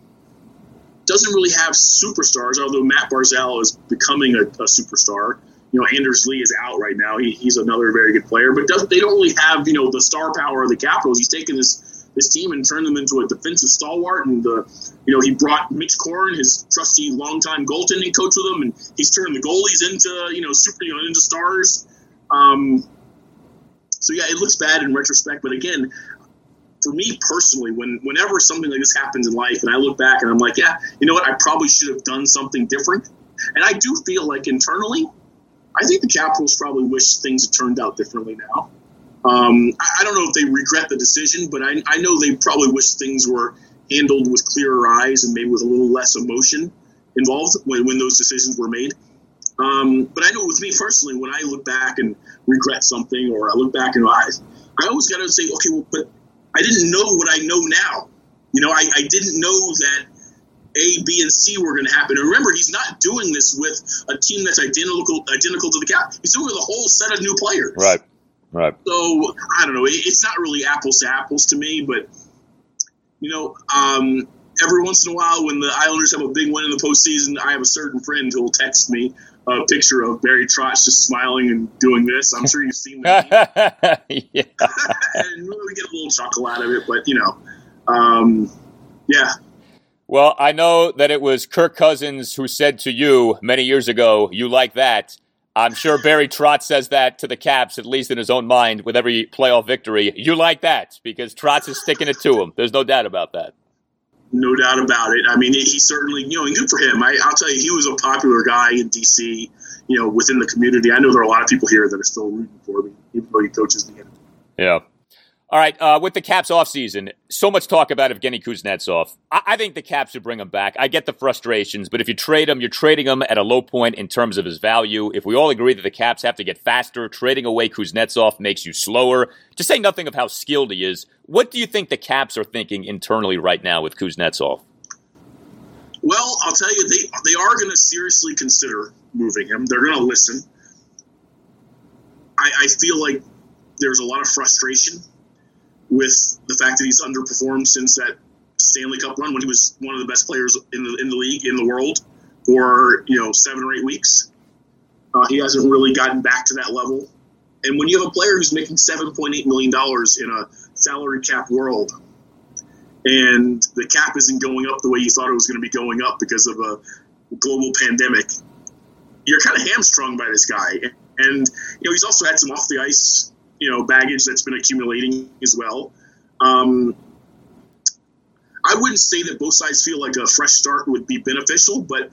Speaker 6: doesn't really have superstars, although Matt Barzal is becoming a, a superstar. You know, Anders Lee is out right now. He, he's another very good player, but doesn't, they don't really have, you know, the star power of the Capitals. He's taken this this team and turned them into a defensive stalwart. And, the, you know, he brought Mitch Korn, his trusty longtime goaltending coach, with him, and he's turned the goalies into, you know, super, you know, into stars. Um, so, yeah, it looks bad in retrospect. But, again, for me personally, when whenever something like this happens in life and I look back and I'm like, yeah, you know what, I probably should have done something different. And I do feel like internally, I think the Capitals probably wish things had turned out differently now. Um, I, I don't know if they regret the decision, but I, I know they probably wish things were handled with clearer eyes and maybe with a little less emotion involved when, when those decisions were made. Um, but I know with me personally, when I look back and regret something, or I look back and I, I always got to say, okay, well, but I didn't know what I know now. You know, I, I didn't know that A, B, and C were going to happen. And remember, he's not doing this with a team that's identical identical to the Caps. He's doing it with a whole set of new players.
Speaker 3: Right. Right.
Speaker 6: So, I don't know. It's not really apples to apples to me, but, you know, um, every once in a while when the Islanders have a big win in the postseason, I have a certain friend who will text me a picture of Barry Trotz just smiling and doing this. I'm sure you've seen that.
Speaker 3: Yeah.
Speaker 6: And we get a little chuckle out of it, but, you know, um, yeah.
Speaker 3: Well, I know that it was Kirk Cousins who said to you many years ago, you like that. I'm sure Barry Trotz says that to the Caps, at least in his own mind, with every playoff victory. You like that, because Trotz is sticking it to him. There's no doubt about that.
Speaker 6: No doubt about it. I mean, he, he certainly, you know, and good for him. I, I'll tell you, he was a popular guy in D C, you know, within the community. I know there are a lot of people here that are still rooting for me, even though he coaches me.
Speaker 3: Yeah. All right, uh, with the Caps offseason, so much talk about Evgeny Kuznetsov. I-, I think the Caps should bring him back. I get the frustrations, but if you trade him, you're trading him at a low point in terms of his value. If we all agree that the Caps have to get faster, trading away Kuznetsov makes you slower. To say nothing of how skilled he is, what do you think the Caps are thinking internally right now with Kuznetsov?
Speaker 6: Well, I'll tell you, they they are going to seriously consider moving him. They're going to listen. I, I feel like there's a lot of frustration with the fact that he's underperformed since that Stanley Cup run when he was one of the best players in the in the league, in the world, for, you know, seven or eight weeks. Uh, he hasn't really gotten back to that level. And when you have a player who's making seven point eight million dollars in a salary cap world, and the cap isn't going up the way you thought it was going to be going up because of a global pandemic, you're kind of hamstrung by this guy. And, you know, he's also had some off the ice, you know, baggage that's been accumulating as well. Um, I wouldn't say that both sides feel like a fresh start would be beneficial, but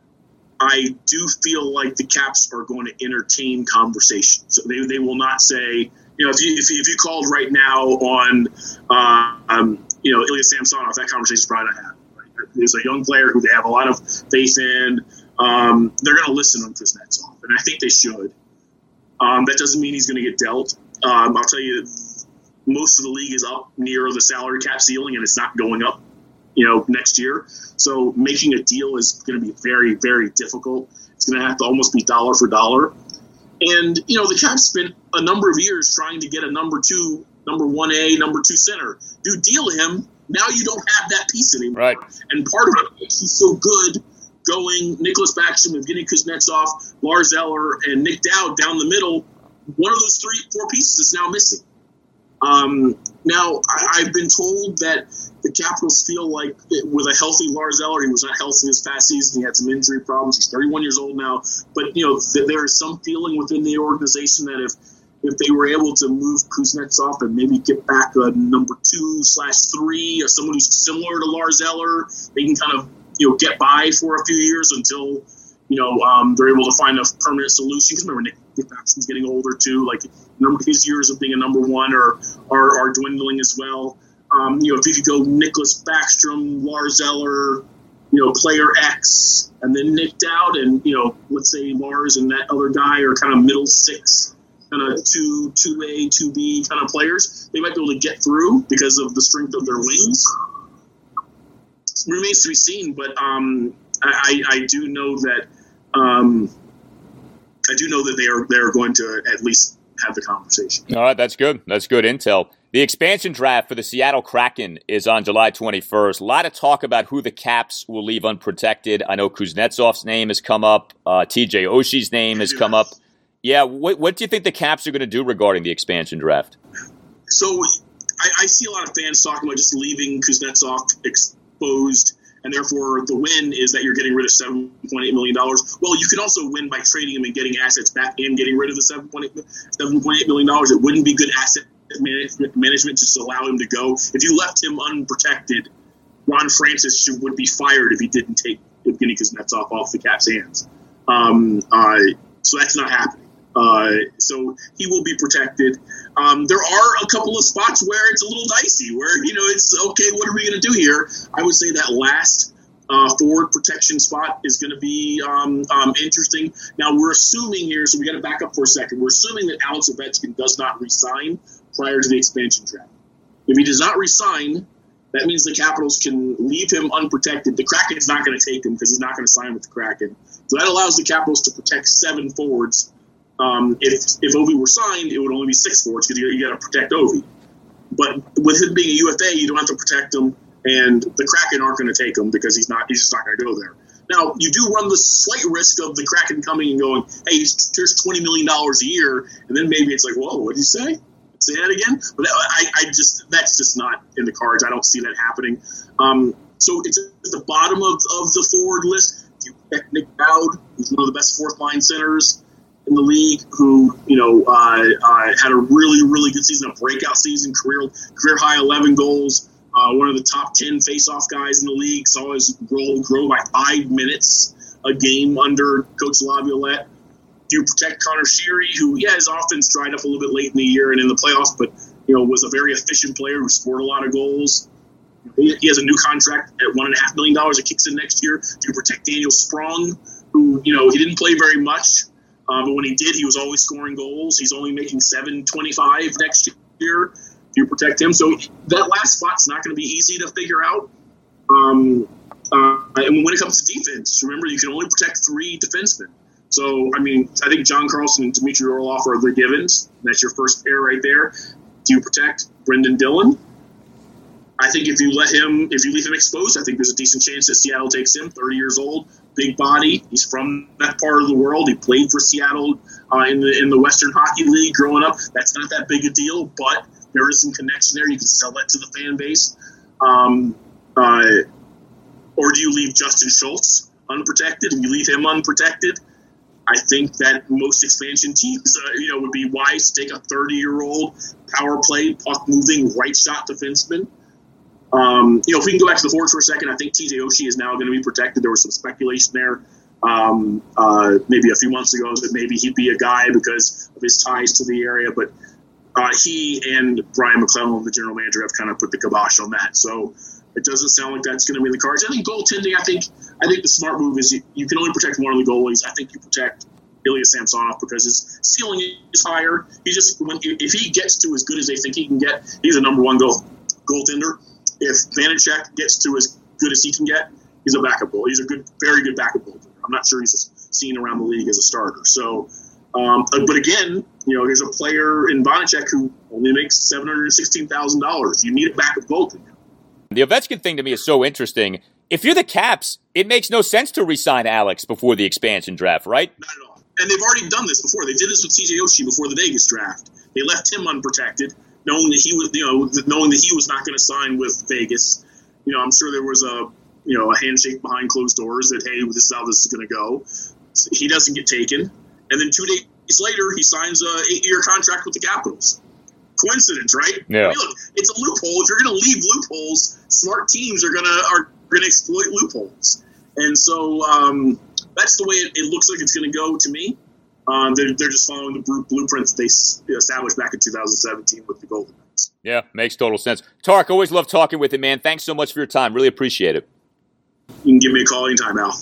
Speaker 6: I do feel like the Caps are going to entertain conversation. So they, they will not say, you know, if you, if you, if you called right now on, uh, um, you know, Ilya Samsonov, that conversation is probably not happening. Right? There's a young player who they have a lot of faith in. Um, they're going to listen to Kuznetsov, and I think they should. Um, that doesn't mean he's going to get dealt. Um, I'll tell you, most of the league is up near the salary cap ceiling, and it's not going up, you know, next year. So making a deal is going to be very, very difficult. It's going to have to almost be dollar for dollar. And, you know, the Caps spent a number of years trying to get a number two, number one A, number two center. You deal him, now you don't have that piece anymore.
Speaker 3: Right.
Speaker 6: And part of it makes you so good going Nicholas Backstrom, Evgeny Kuznetsov, Lars Eller, and Nick Dowd down the middle. One of those three, four pieces is now missing. Um, now, I, I've been told that the Capitals feel like it, with a healthy Lars Eller, he was not healthy this past season. He had some injury problems. He's thirty-one years old now. But, you know, th- there is some feeling within the organization that if if they were able to move Kuznetsov and maybe get back a number two slash three or someone who's similar to Lars Eller, they can kind of, you know, get by for a few years until, you know, um, they're able to find a permanent solution. Because remember, Nick, Nick Backstrom's getting older too. Like, number his years of being a number one are are, are dwindling as well. Um, you know, if you could go Nicholas Backstrom, Lars Eller, you know, player X, and then Nick Dowd, and, you know, let's say Lars and that other guy are kind of middle six, kind of two, two A, two B kind of players, they might be able to get through because of the strength of their wings. It remains to be seen, but um, I, I do know that um, I do know that they are they are going to at least have the conversation.
Speaker 3: All right, that's good. That's good intel. The expansion draft for the Seattle Kraken is on July twenty-first. A lot of talk about who the Caps will leave unprotected. I know Kuznetsov's name has come up. Uh, T J Oshie's name has come up. Yeah, what, what do you think the Caps are going to do regarding the expansion draft?
Speaker 6: So I, I see a lot of fans talking about just leaving Kuznetsov exposed, and therefore the win is that you're getting rid of seven point eight million dollars. Well, you can also win by trading him and getting assets back and getting rid of the seven point eight million dollars. It wouldn't be good asset management, management to just allow him to go. If you left him unprotected, Ron Francis should, would be fired if he didn't take Evgeny Kuznetsov off the Caps' hands. Um, uh, so that's not happening. Uh, so he will be protected. Um, there are a couple of spots where it's a little dicey, where, you know, it's, okay, what are we going to do here? I would say that last uh, forward protection spot is going to be um, um, interesting. Now, we're assuming here, so we got to back up for a second. We're assuming that Alex Ovechkin does not resign prior to the expansion draft. If he does not resign, that means the Capitals can leave him unprotected. The Kraken's not going to take him because he's not going to sign with the Kraken. So that allows the Capitals to protect seven forwards. Um, if if Ovi were signed, it would only be six forwards because you, you got to protect Ovi. But with him being a U F A, you don't have to protect him, and the Kraken aren't going to take him because he's not. He's just not going to go there. Now, you do run the slight risk of the Kraken coming and going, "Hey, here's twenty million dollars a year," and then maybe it's like, "Whoa, what did you say? Say that again?" But I, I just that's just not in the cards. I don't see that happening. Um, so it's at the bottom of, of the forward list. You protect Nick Dowd, who's one of the best fourth line centers in the league, who, you know, uh, uh, had a really, really good season, a breakout season, career career high eleven goals. uh, one of the top ten face-off guys in the league. Saw his role grow by five minutes a game under Coach Laviolette. Do you protect Connor Sheary, who, yeah, his offense dried up a little bit late in the year and in the playoffs, but, you know, was a very efficient player who scored a lot of goals. He, he has a new contract at one and a half million dollars. It kicks in next year. Do you protect Daniel Sprong, who, you know, he didn't play very much, uh, but when he did, he was always scoring goals. He's only making seven twenty-five next year. Do you protect him? So that last spot's not going to be easy to figure out. Um, uh, and when it comes to defense, remember, you can only protect three defensemen. So, I mean, I think John Carlson and Dmitry Orlov are the givens. That's your first pair right there. Do you protect Brendan Dillon? I think if you let him, if you leave him exposed, I think there's a decent chance that Seattle takes him. thirty years old, big body. He's from that part of the world. He played for Seattle uh, in the in the Western Hockey League growing up. That's not that big a deal, but there is some connection there. You can sell that to the fan base. Um, uh, or do you leave Justin Schultz unprotected? If you leave him unprotected, I think that most expansion teams, uh, you know, would be wise to take a thirty-year-old power play, puck-moving, right-shot defenseman. Um, you know, if we can go back to the forwards for a second, I think T J Oshie is now going to be protected. There was some speculation there um, uh, maybe a few months ago that maybe he'd be a guy because of his ties to the area. But uh, he and Brian McClellan, the general manager, have kind of put the kibosh on that. So it doesn't sound like that's going to be in the cards. I think goaltending, I think I think the smart move is you, you can only protect one of the goalies. I think you protect Ilya Samsonov because his ceiling is higher. He just when, if he gets to as good as they think he can get, he's a number one goal goaltender. If Vanacek gets to as good as he can get, he's a backup goal. He's a good, very good backup goaltender. I'm not sure he's seen around the league as a starter. So, um, but again, you know, there's a player in Vanacek who only makes seven hundred sixteen thousand dollars. You need a backup goaltender.
Speaker 3: The Ovechkin thing to me is so interesting. If you're the Caps, it makes no sense to re-sign Alex before the expansion draft, right?
Speaker 6: Not at all. And they've already done this before. They did this with T J Oshie before the Vegas draft. They left him unprotected, knowing that he was, you know, knowing that he was not going to sign with Vegas. You know, I'm sure there was a, you know, a handshake behind closed doors that, hey, this is how this is going to go. So he doesn't get taken, and then two days later, he signs a eight-year contract with the Capitals. Coincidence, right?
Speaker 3: Yeah.
Speaker 6: I mean, look, it's a loophole. If you're going to leave loopholes, smart teams are going to are going to exploit loopholes, and so um, that's the way it, it looks like it's going to go to me. Um, they're, they're just following the blueprint that they established back in two thousand seventeen with the Golden Knights.
Speaker 3: Yeah, makes total sense. Tark, always love talking with you, man. Thanks so much for your time. Really appreciate it.
Speaker 6: You can give me a call anytime, Al.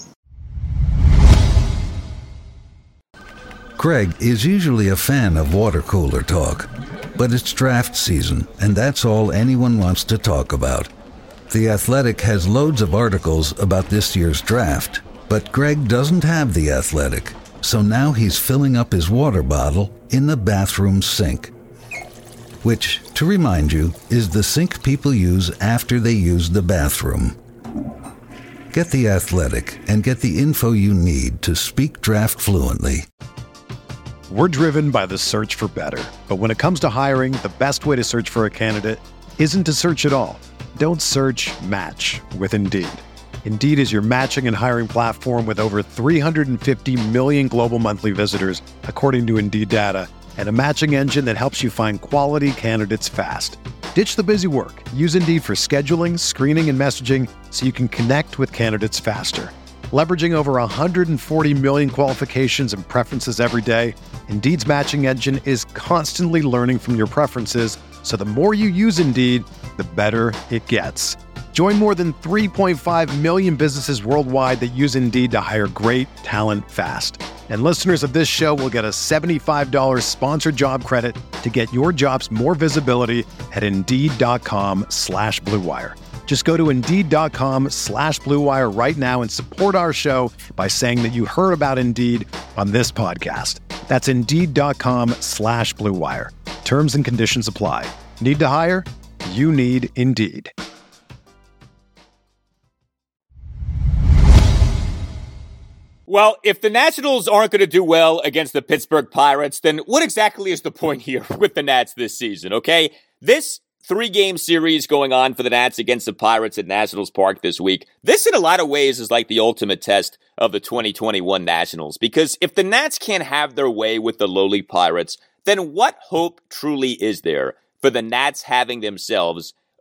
Speaker 7: Greg is usually a fan of water cooler talk, but it's draft season, and that's all anyone wants to talk about. The Athletic has loads of articles about this year's draft, but Greg doesn't have The Athletic. So now he's filling up his water bottle in the bathroom sink. Which, to remind you, is the sink people use after they use the bathroom. Get The Athletic and get the info you need to speak draft fluently.
Speaker 1: We're driven by the search for better. But when it comes to hiring, the best way to search for a candidate isn't to search at all. Don't search, match with Indeed. Indeed is your matching and hiring platform with over three hundred fifty million global monthly visitors, according to Indeed data, and a matching engine that helps you find quality candidates fast. Ditch the busy work. Use Indeed for scheduling, screening, and messaging so you can connect with candidates faster. Leveraging over one hundred forty million qualifications and preferences every day, Indeed's matching engine is constantly learning from your preferences, so the more you use Indeed, the better it gets. Join more than three point five million businesses worldwide that use Indeed to hire great talent fast. And listeners of this show will get a seventy-five dollars sponsored job credit to get your jobs more visibility at Indeed.com slash Blue Wire. Just go to Indeed.com slash Blue Wire right now and support our show by saying that you heard about Indeed on this podcast. That's Indeed.com slash Blue Wire. Terms and conditions apply. Need to hire? You need Indeed.
Speaker 3: Well, if the Nationals aren't going to do well against the Pittsburgh Pirates, then what exactly is the point here with the Nats this season, okay? This three-game series going on for the Nats against the Pirates at Nationals Park this week, this in a lot of ways is like the ultimate test of the twenty twenty-one Nationals, because if the Nats can't have their way with the lowly Pirates, then what hope truly is there for the Nats having themselves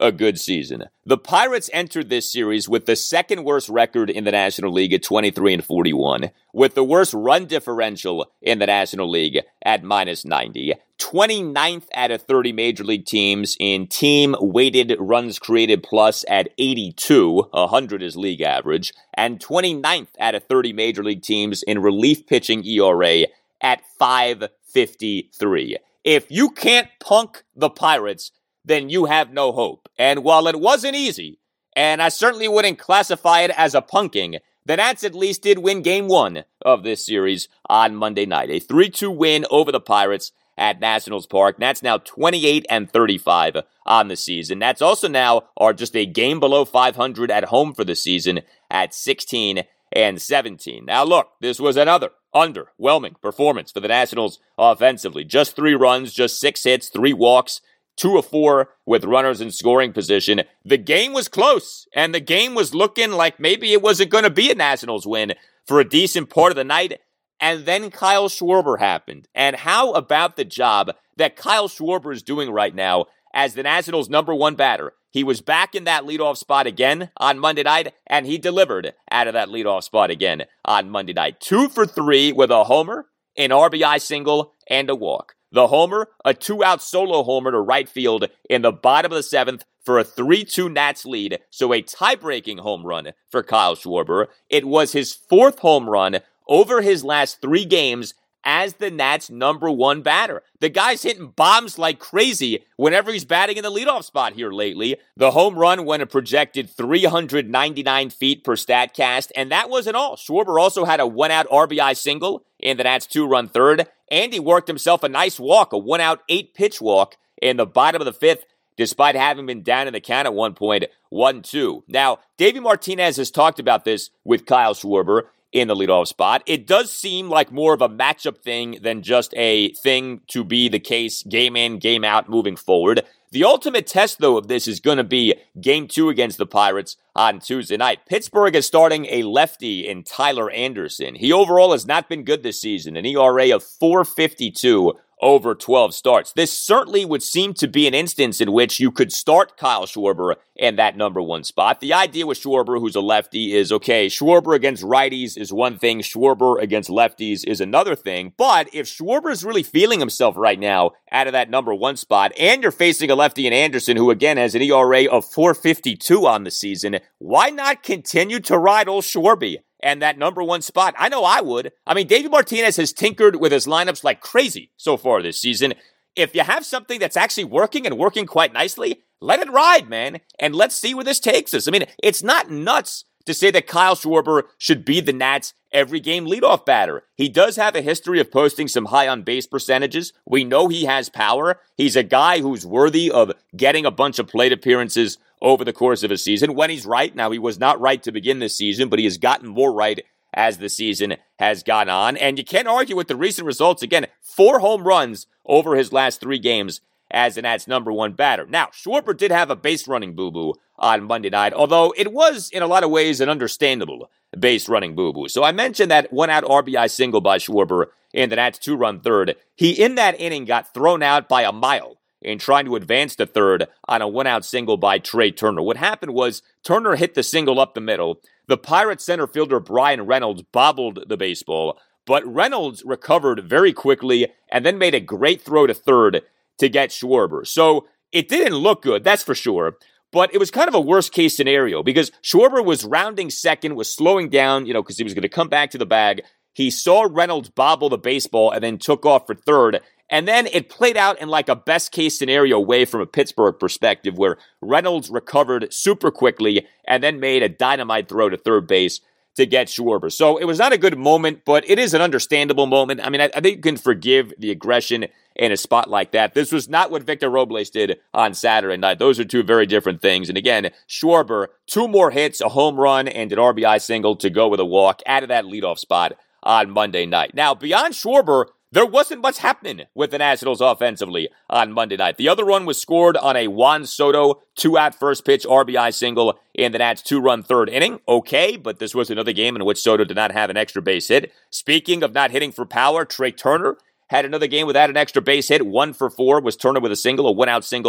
Speaker 3: a good season. The Pirates entered this series with the second worst record in the National League at twenty-three and forty-one, with the worst run differential in the National League at minus ninety, twenty-ninth out of thirty major league teams in team weighted runs created plus at eighty-two, one hundred is league average, and twenty-ninth out of thirty major league teams in relief pitching E R A at five fifty-three. If you can't punk the Pirates, then you have no hope. And while it wasn't easy, and I certainly wouldn't classify it as a punking, the Nats at least did win game one of this series on Monday night. A three two win over the Pirates at Nationals Park. Nats now twenty-eight and thirty-five on the season. Nats also now are just a game below five hundred at home for the season at sixteen and seventeen. Now look, this was another underwhelming performance for the Nationals offensively. Just three runs, just six hits, three walks, two of four with runners in scoring position. The game was close, and the game was looking like maybe it wasn't going to be a Nationals win for a decent part of the night. And then Kyle Schwarber happened. And how about the job that Kyle Schwarber is doing right now as the Nationals' number one batter? He was back in that leadoff spot again on Monday night, and he delivered out of that leadoff spot again on Monday night. Two for three with a homer, an R B I single, and a walk. The homer, a two-out solo homer to right field in the bottom of the seventh for a three two Nats lead, so a tie-breaking home run for Kyle Schwarber. It was his fourth home run over his last three games as the Nats' number one batter. The guy's hitting bombs like crazy whenever he's batting in the leadoff spot here lately. The home run went a projected three hundred ninety-nine feet per StatCast, and that wasn't all. Schwarber also had a one-out R B I single in the Nats' two-run third, and he worked himself a nice walk, a one-out eight-pitch walk in the bottom of the fifth, despite having been down in the count at one point, one two. Now, Davey Martinez has talked about this with Kyle Schwarber in the leadoff spot. It does seem like more of a matchup thing than just a thing to be the case game in, game out moving forward. The ultimate test, though, of this is going to be game two against the Pirates on Tuesday night. Pittsburgh is starting a lefty in Tyler Anderson. He overall has not been good this season, an E R A of four fifty-two over twelve starts. This certainly would seem to be an instance in which you could start Kyle Schwarber in that number one spot. The idea with Schwarber, who's a lefty, is, okay, Schwarber against righties is one thing, Schwarber against lefties is another thing, but if Schwarber is really feeling himself right now out of that number one spot, and you're facing a lefty in Anderson, who again has an E R A of four fifty-two on the season, why not continue to ride old Schwarby and that number one spot? I know I would. I mean, Davey Martinez has tinkered with his lineups like crazy so far this season. If you have something that's actually working and working quite nicely, let it ride, man, and let's see where this takes us. I mean, it's not nuts to say that Kyle Schwarber should be the Nats' every game leadoff batter. He does have a history of posting some high on-base percentages. We know he has power. He's a guy who's worthy of getting a bunch of plate appearances over the course of a season when he's right. Now, he was not right to begin this season, but he has gotten more right as the season has gone on. And you can't argue with the recent results. Again, four home runs over his last three games as the Nats' number one batter. Now, Schwarber did have a base running boo-boo on Monday night, although it was, in a lot of ways, an understandable base running boo-boo. So I mentioned that one-out R B I single by Schwarber in the Nats' two-run third. He, in that inning, got thrown out by a mile in trying to advance to third on a one-out single by Trey Turner. What happened was Turner hit the single up the middle. The Pirates center fielder Brian Reynolds bobbled the baseball, but Reynolds recovered very quickly and then made a great throw to third to get Schwarber. So it didn't look good, that's for sure, but it was kind of a worst-case scenario because Schwarber was rounding second, was slowing down, you know, because he was going to come back to the bag. He saw Reynolds bobble the baseball and then took off for third. And then it played out in like a best-case scenario way from a Pittsburgh perspective where Reynolds recovered super quickly and then made a dynamite throw to third base to get Schwarber. So it was not a good moment, but it is an understandable moment. I mean, I, I think you can forgive the aggression in a spot like that. This was not what Victor Robles did on Saturday night. Those are two very different things. And again, Schwarber, two more hits, a home run, and an R B I single to go with a walk out of that leadoff spot on Monday night. Now, beyond Schwarber, there wasn't much happening with the Nationals offensively on Monday night. The other run was scored on a Juan Soto two-out first pitch R B I single in the Nats' two-run third inning. Okay, but this was another game in which Soto did not have an extra base hit. Speaking of not hitting for power, Trey Turner had another game without an extra base hit. One for four was Turner with a single, a one-out single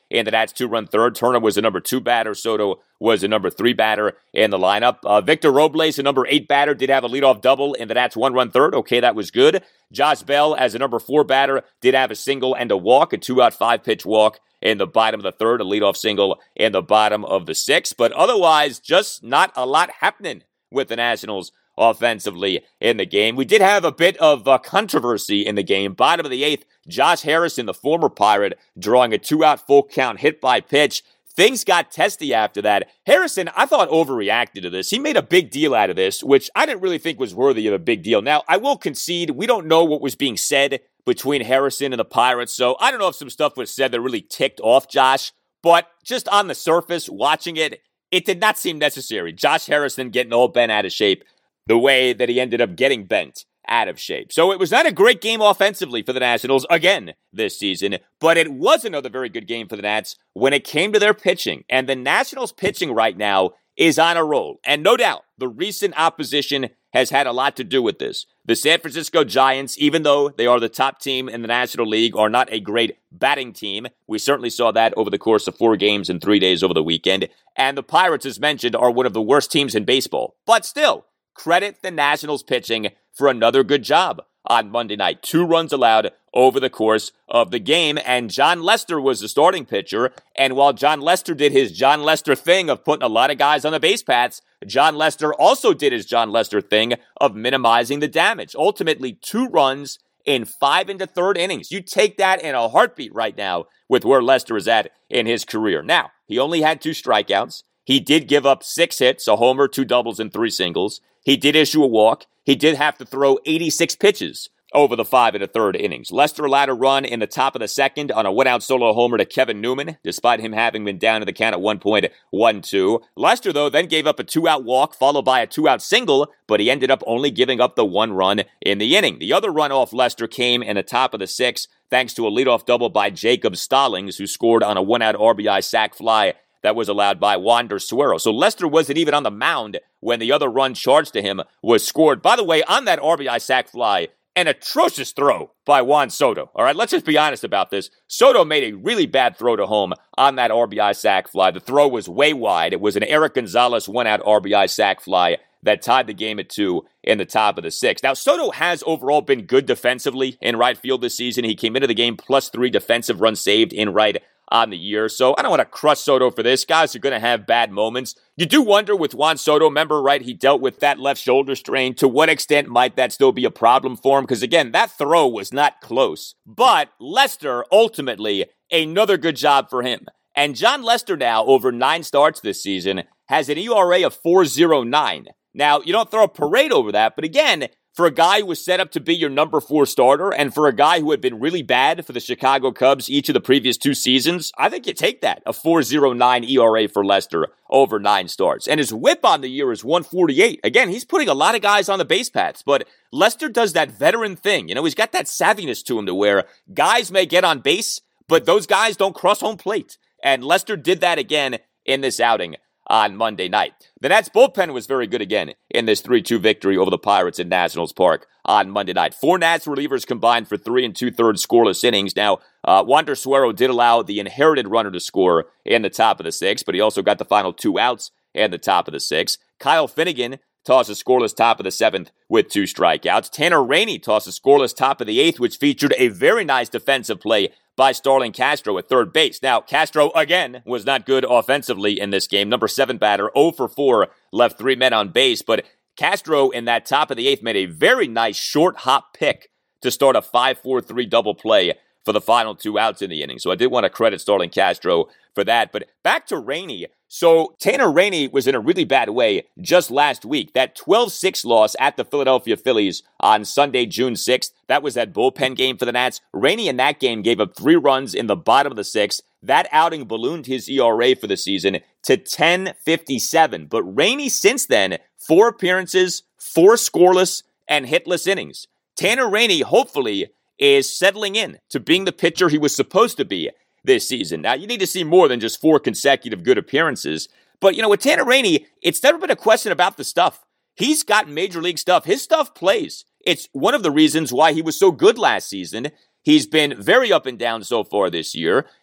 Speaker 3: in the Nats' two-run third. Turner was the number two batter. Soto was the number three batter in the lineup. Uh, Victor Robles, the number eight batter, did have a leadoff double in the Nats' one-run third. Okay, that was good. Josh Bell, as a number four batter, did have a single and a walk, a two-out, five-pitch walk in the bottom of the third, a leadoff single in the bottom of the sixth. But otherwise, just not a lot happening with the Nationals offensively in the game. We did have a bit of uh, controversy in the game. Bottom of the eighth, Josh Harrison, the former Pirate, drawing a two-out full count hit by pitch. Things got testy after that. Harrison, I thought, overreacted to this. He made a big deal out of this, which I didn't really think was worthy of a big deal. Now, I will concede, we don't know what was being said between Harrison and the Pirates, so I don't know if some stuff was said that really ticked off Josh, but just on the surface, watching it, it did not seem necessary. Josh Harrison getting all bent out of shape the way that he ended up getting bent out of shape. So it was not a great game offensively for the Nationals again this season, but it was another very good game for the Nats when it came to their pitching. And the Nationals pitching right now is on a roll. And no doubt, the recent opposition has had a lot to do with this. The San Francisco Giants, even though they are the top team in the National League, are not a great batting team. We certainly saw that over the course of four games in three days over the weekend. And the Pirates, as mentioned, are one of the worst teams in baseball. But still, credit the Nationals pitching for another good job on Monday night. Two runs allowed over the course of the game, and John Lester was the starting pitcher. And while John Lester did his John Lester thing of putting a lot of guys on the base paths, John Lester also did his John Lester thing of minimizing the damage. Ultimately, two runs in five into third innings. You take that in a heartbeat right now with where Lester is at in his career. Now, he only had two strikeouts. He did give up six hits, a homer, two doubles, and three singles. He did issue a walk. He did have to throw eighty-six pitches over the five and a third innings. Lester allowed a run in the top of the second on a one-out solo homer to Kevin Newman, despite him having been down to the count at one point one two. Lester, though, then gave up a two-out walk, followed by a two-out single, but he ended up only giving up the one run in the inning. The other run off Lester came in the top of the sixth, thanks to a leadoff double by Jacob Stallings, who scored on a one-out R B I sac fly that was allowed by Wander Suero. So Lester wasn't even on the mound when the other run charged to him was scored. By the way, on that R B I sac fly, an atrocious throw by Juan Soto. All right, let's just be honest about this. Soto made a really bad throw to home on that R B I sac fly. The throw was way wide. It was an Eric Gonzalez one-out R B I sac fly that tied the game at two in the top of the sixth. Now, Soto has overall been good defensively in right field this season. He came into the game plus three defensive runs saved in right on the year. So I don't want to crush Soto for this. Guys are going to have bad moments. You do wonder with Juan Soto, remember, right, he dealt with that left shoulder strain. To what extent might that still be a problem for him? Because again, that throw was not close. But Lester, ultimately, another good job for him. And John Lester now, over nine starts this season, has an E R A of four point oh nine. Now, you don't throw a parade over that, but again, for a guy who was set up to be your number four starter, and for a guy who had been really bad for the Chicago Cubs each of the previous two seasons, I think you take that, a four point oh nine E R A for Lester over nine starts. And his whip on the year is one forty-eight. Again, he's putting a lot of guys on the base paths, but Lester does that veteran thing. You know, he's got that savviness to him to where guys may get on base, but those guys don't cross home plate. And Lester did that again in this outing on Monday night. The Nats bullpen was very good again in this three two victory over the Pirates in Nationals Park on Monday night. Four Nats relievers combined for three and two-thirds scoreless innings. Now, uh, Wander Suero did allow the inherited runner to score in the top of the sixth, but he also got the final two outs in the top of the sixth. Kyle Finnegan tossed a scoreless top of the seventh with two strikeouts. Tanner Rainey tossed a scoreless top of the eighth, which featured a very nice defensive play by Starlin Castro at third base. Now, Castro, again, was not good offensively in this game. Number seven batter, oh for four, left three men on base. But Castro, in that top of the eighth, made a very nice short hop pick to start a five four three double play for the final two outs in the inning. So I did want to credit Starlin Castro for that. But back to Rainey. So Tanner Rainey was in a really bad way just last week. That twelve six loss at the Philadelphia Phillies on Sunday, June sixth, that was that bullpen game for the Nats. Rainey in that game gave up three runs in the bottom of the sixth. That outing ballooned his E R A for the season to ten fifty-seven. But Rainey since then, four appearances, four scoreless, and hitless innings. Tanner Rainey, hopefully, is settling in to being the pitcher he was supposed to be this season. Now, you need to see more than just four consecutive good appearances. But, you know, with Tanner Rainey, it's never been a question about the stuff. He's got major league stuff. His stuff plays. It's one of the reasons why he was so good last season. He's been very up and down so far this year.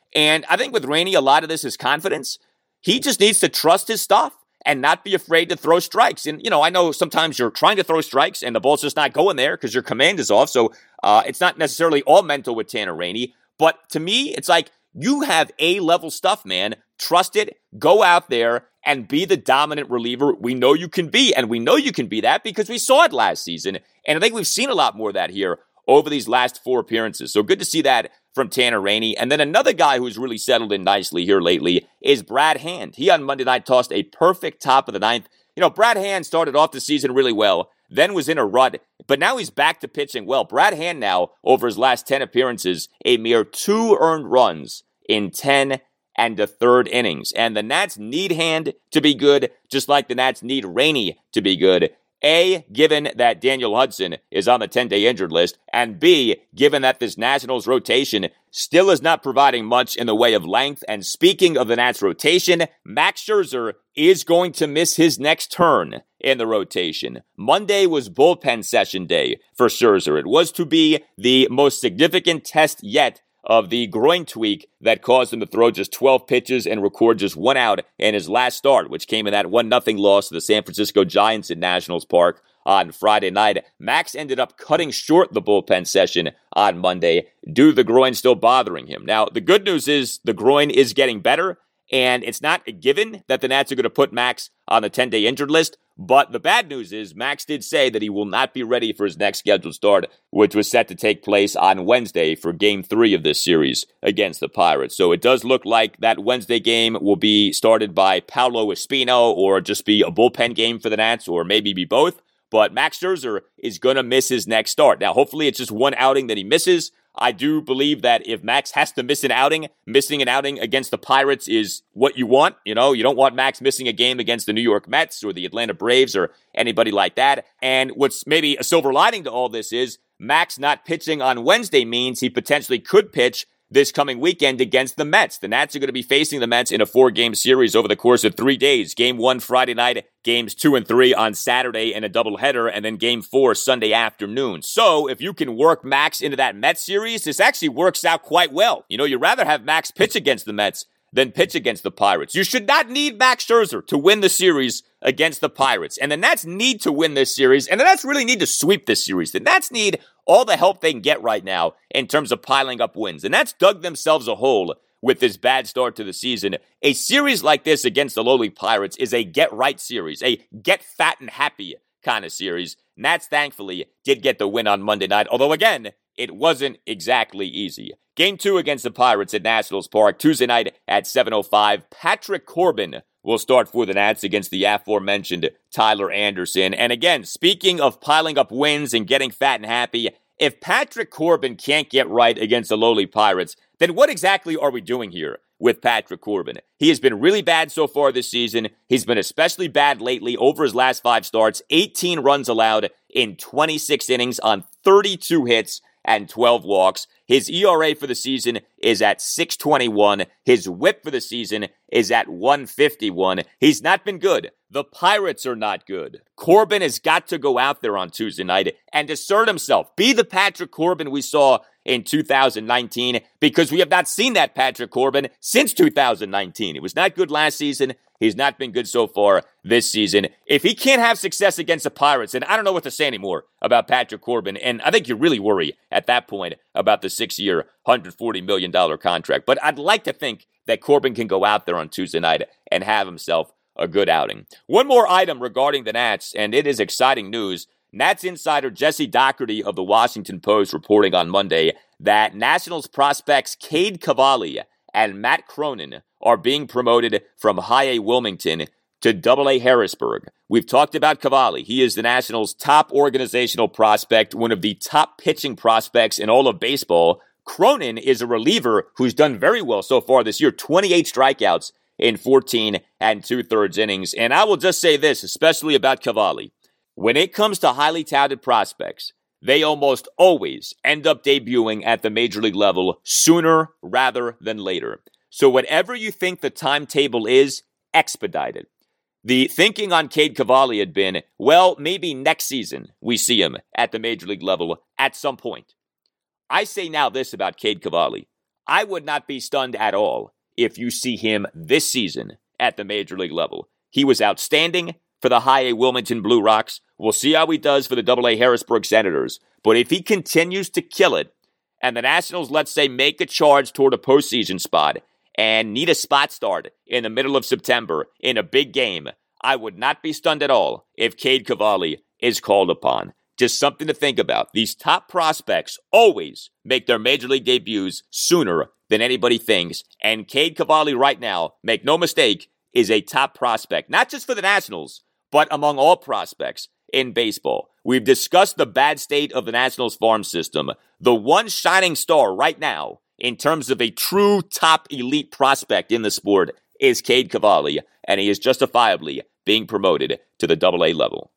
Speaker 3: And I think with Rainey, a lot of this is confidence. He just needs to trust his stuff and not be afraid to throw strikes. And, you know, I know sometimes you're trying to throw strikes and the ball's just not going there because your command is off. So uh, it's not necessarily all mental with Tanner Rainey. But to me, it's like you have A-level stuff, man. Trust it. Go out there and be the dominant reliever we know you can be. And we know you can be that because we saw it last season. And I think we've seen a lot more of that here over these last four appearances. So good to see that from Tanner Rainey. And then another guy who's really settled in nicely here lately is Brad Hand. He on Monday night tossed a perfect top of the ninth. You know, Brad Hand started off the season really well, then was in a rut, but now he's back to pitching well. Brad Hand now, over his last ten appearances, a mere two earned runs in ten and a third innings. And the Nats need Hand to be good, just like the Nats need Rainey to be good. A, given that Daniel Hudson is on the ten-day injured list, and B, given that this Nationals rotation still is not providing much in the way of length. And speaking of the Nats rotation, Max Scherzer is going to miss his next turn in the rotation. Monday was bullpen session day for Scherzer. It was to be the most significant test yet of the groin tweak that caused him to throw just twelve pitches and record just one out in his last start, which came in that one nothing loss to the San Francisco Giants at Nationals Park on Friday night. Max ended up cutting short the bullpen session on Monday due to the groin still bothering him. Now, the good news is the groin is getting better, and it's not a given that the Nats are going to put Max on the ten-day injured list. But the bad news is Max did say that he will not be ready for his next scheduled start, which was set to take place on Wednesday for Game three of this series against the Pirates. So it does look like that Wednesday game will be started by Paolo Espino or just be a bullpen game for the Nats or maybe be both. But Max Scherzer is going to miss his next start. Now, hopefully it's just one outing that he misses. I do believe that if Max has to miss an outing, missing an outing against the Pirates is what you want. You know, you don't want Max missing a game against the New York Mets or the Atlanta Braves or anybody like that. And what's maybe a silver lining to all this is Max not pitching on Wednesday means he potentially could pitch this coming weekend against the Mets. The Nats are going to be facing the Mets in a four-game series over the course of three days. Game one Friday night, games two and three on Saturday in a doubleheader, and then game four Sunday afternoon. So if you can work Max into that Mets series, this actually works out quite well. You know, you'd rather have Max pitch against the Mets than pitch against the Pirates. You should not need Max Scherzer to win the series against the Pirates. And the Nats need to win this series, and the Nats really need to sweep this series. The Nats need all the help they can get right now in terms of piling up wins. The Nats dug themselves a hole with this bad start to the season. A series like this against the lowly Pirates is a get-right series, a get-fat and happy kind of series. Nats, thankfully, did get the win on Monday night, although, again, it wasn't exactly easy. Game two against the Pirates at Nationals Park, Tuesday night at seven oh five. Patrick Corbin will start for the Nats against the aforementioned Tyler Anderson. And again, speaking of piling up wins and getting fat and happy, if Patrick Corbin can't get right against the lowly Pirates, then what exactly are we doing here with Patrick Corbin? He has been really bad so far this season. He's been especially bad lately over his last five starts. eighteen runs allowed in twenty-six innings on thirty-two hits and twelve walks. His E R A for the season is at six twenty-one. His whip for the season is at one fifty-one. He's not been good. The Pirates are not good. Corbin has got to go out there on Tuesday night and assert himself. Be the Patrick Corbin we saw in two thousand nineteen, because we have not seen that Patrick Corbin since two thousand nineteen. He was not good last season. He's not been good so far this season. If he can't have success against the Pirates, then I don't know what to say anymore about Patrick Corbin. And I think you really worry at that point about the six-year, one hundred forty million dollars contract. But I'd like to think that Corbin can go out there on Tuesday night and have himself a good outing. One more item regarding the Nats, and it is exciting news. Nats insider Jesse Dougherty of the Washington Post reporting on Monday that Nationals prospects Cade Cavalli and Matt Cronin are being promoted from High A Wilmington to Double A Harrisburg. We've talked about Cavalli. He is the Nationals' top organizational prospect, one of the top pitching prospects in all of baseball. Cronin is a reliever who's done very well so far this year, twenty-eight strikeouts in fourteen and two-thirds innings. And I will just say this, especially about Cavalli. When it comes to highly touted prospects, they almost always end up debuting at the major league level sooner rather than later. So whatever you think the timetable is, expedite it. The thinking on Cade Cavalli had been, well, maybe next season we see him at the major league level at some point. I say now this about Cade Cavalli. I would not be stunned at all if you see him this season at the major league level. He was outstanding for the high A Wilmington Blue Rocks. We'll see how he does for the double A Harrisburg Senators. But if he continues to kill it, and the Nationals, let's say, make a charge toward a postseason spot and need a spot start in the middle of September in a big game, I would not be stunned at all if Cade Cavalli is called upon. Just something to think about. These top prospects always make their major league debuts sooner than anybody thinks. And Cade Cavalli right now, make no mistake, is a top prospect, not just for the Nationals, but among all prospects in baseball. We've discussed the bad state of the Nationals farm system. The one shining star right now, in terms of a true top elite prospect in the sport, is Cade Cavalli, and he is justifiably being promoted to the double A level.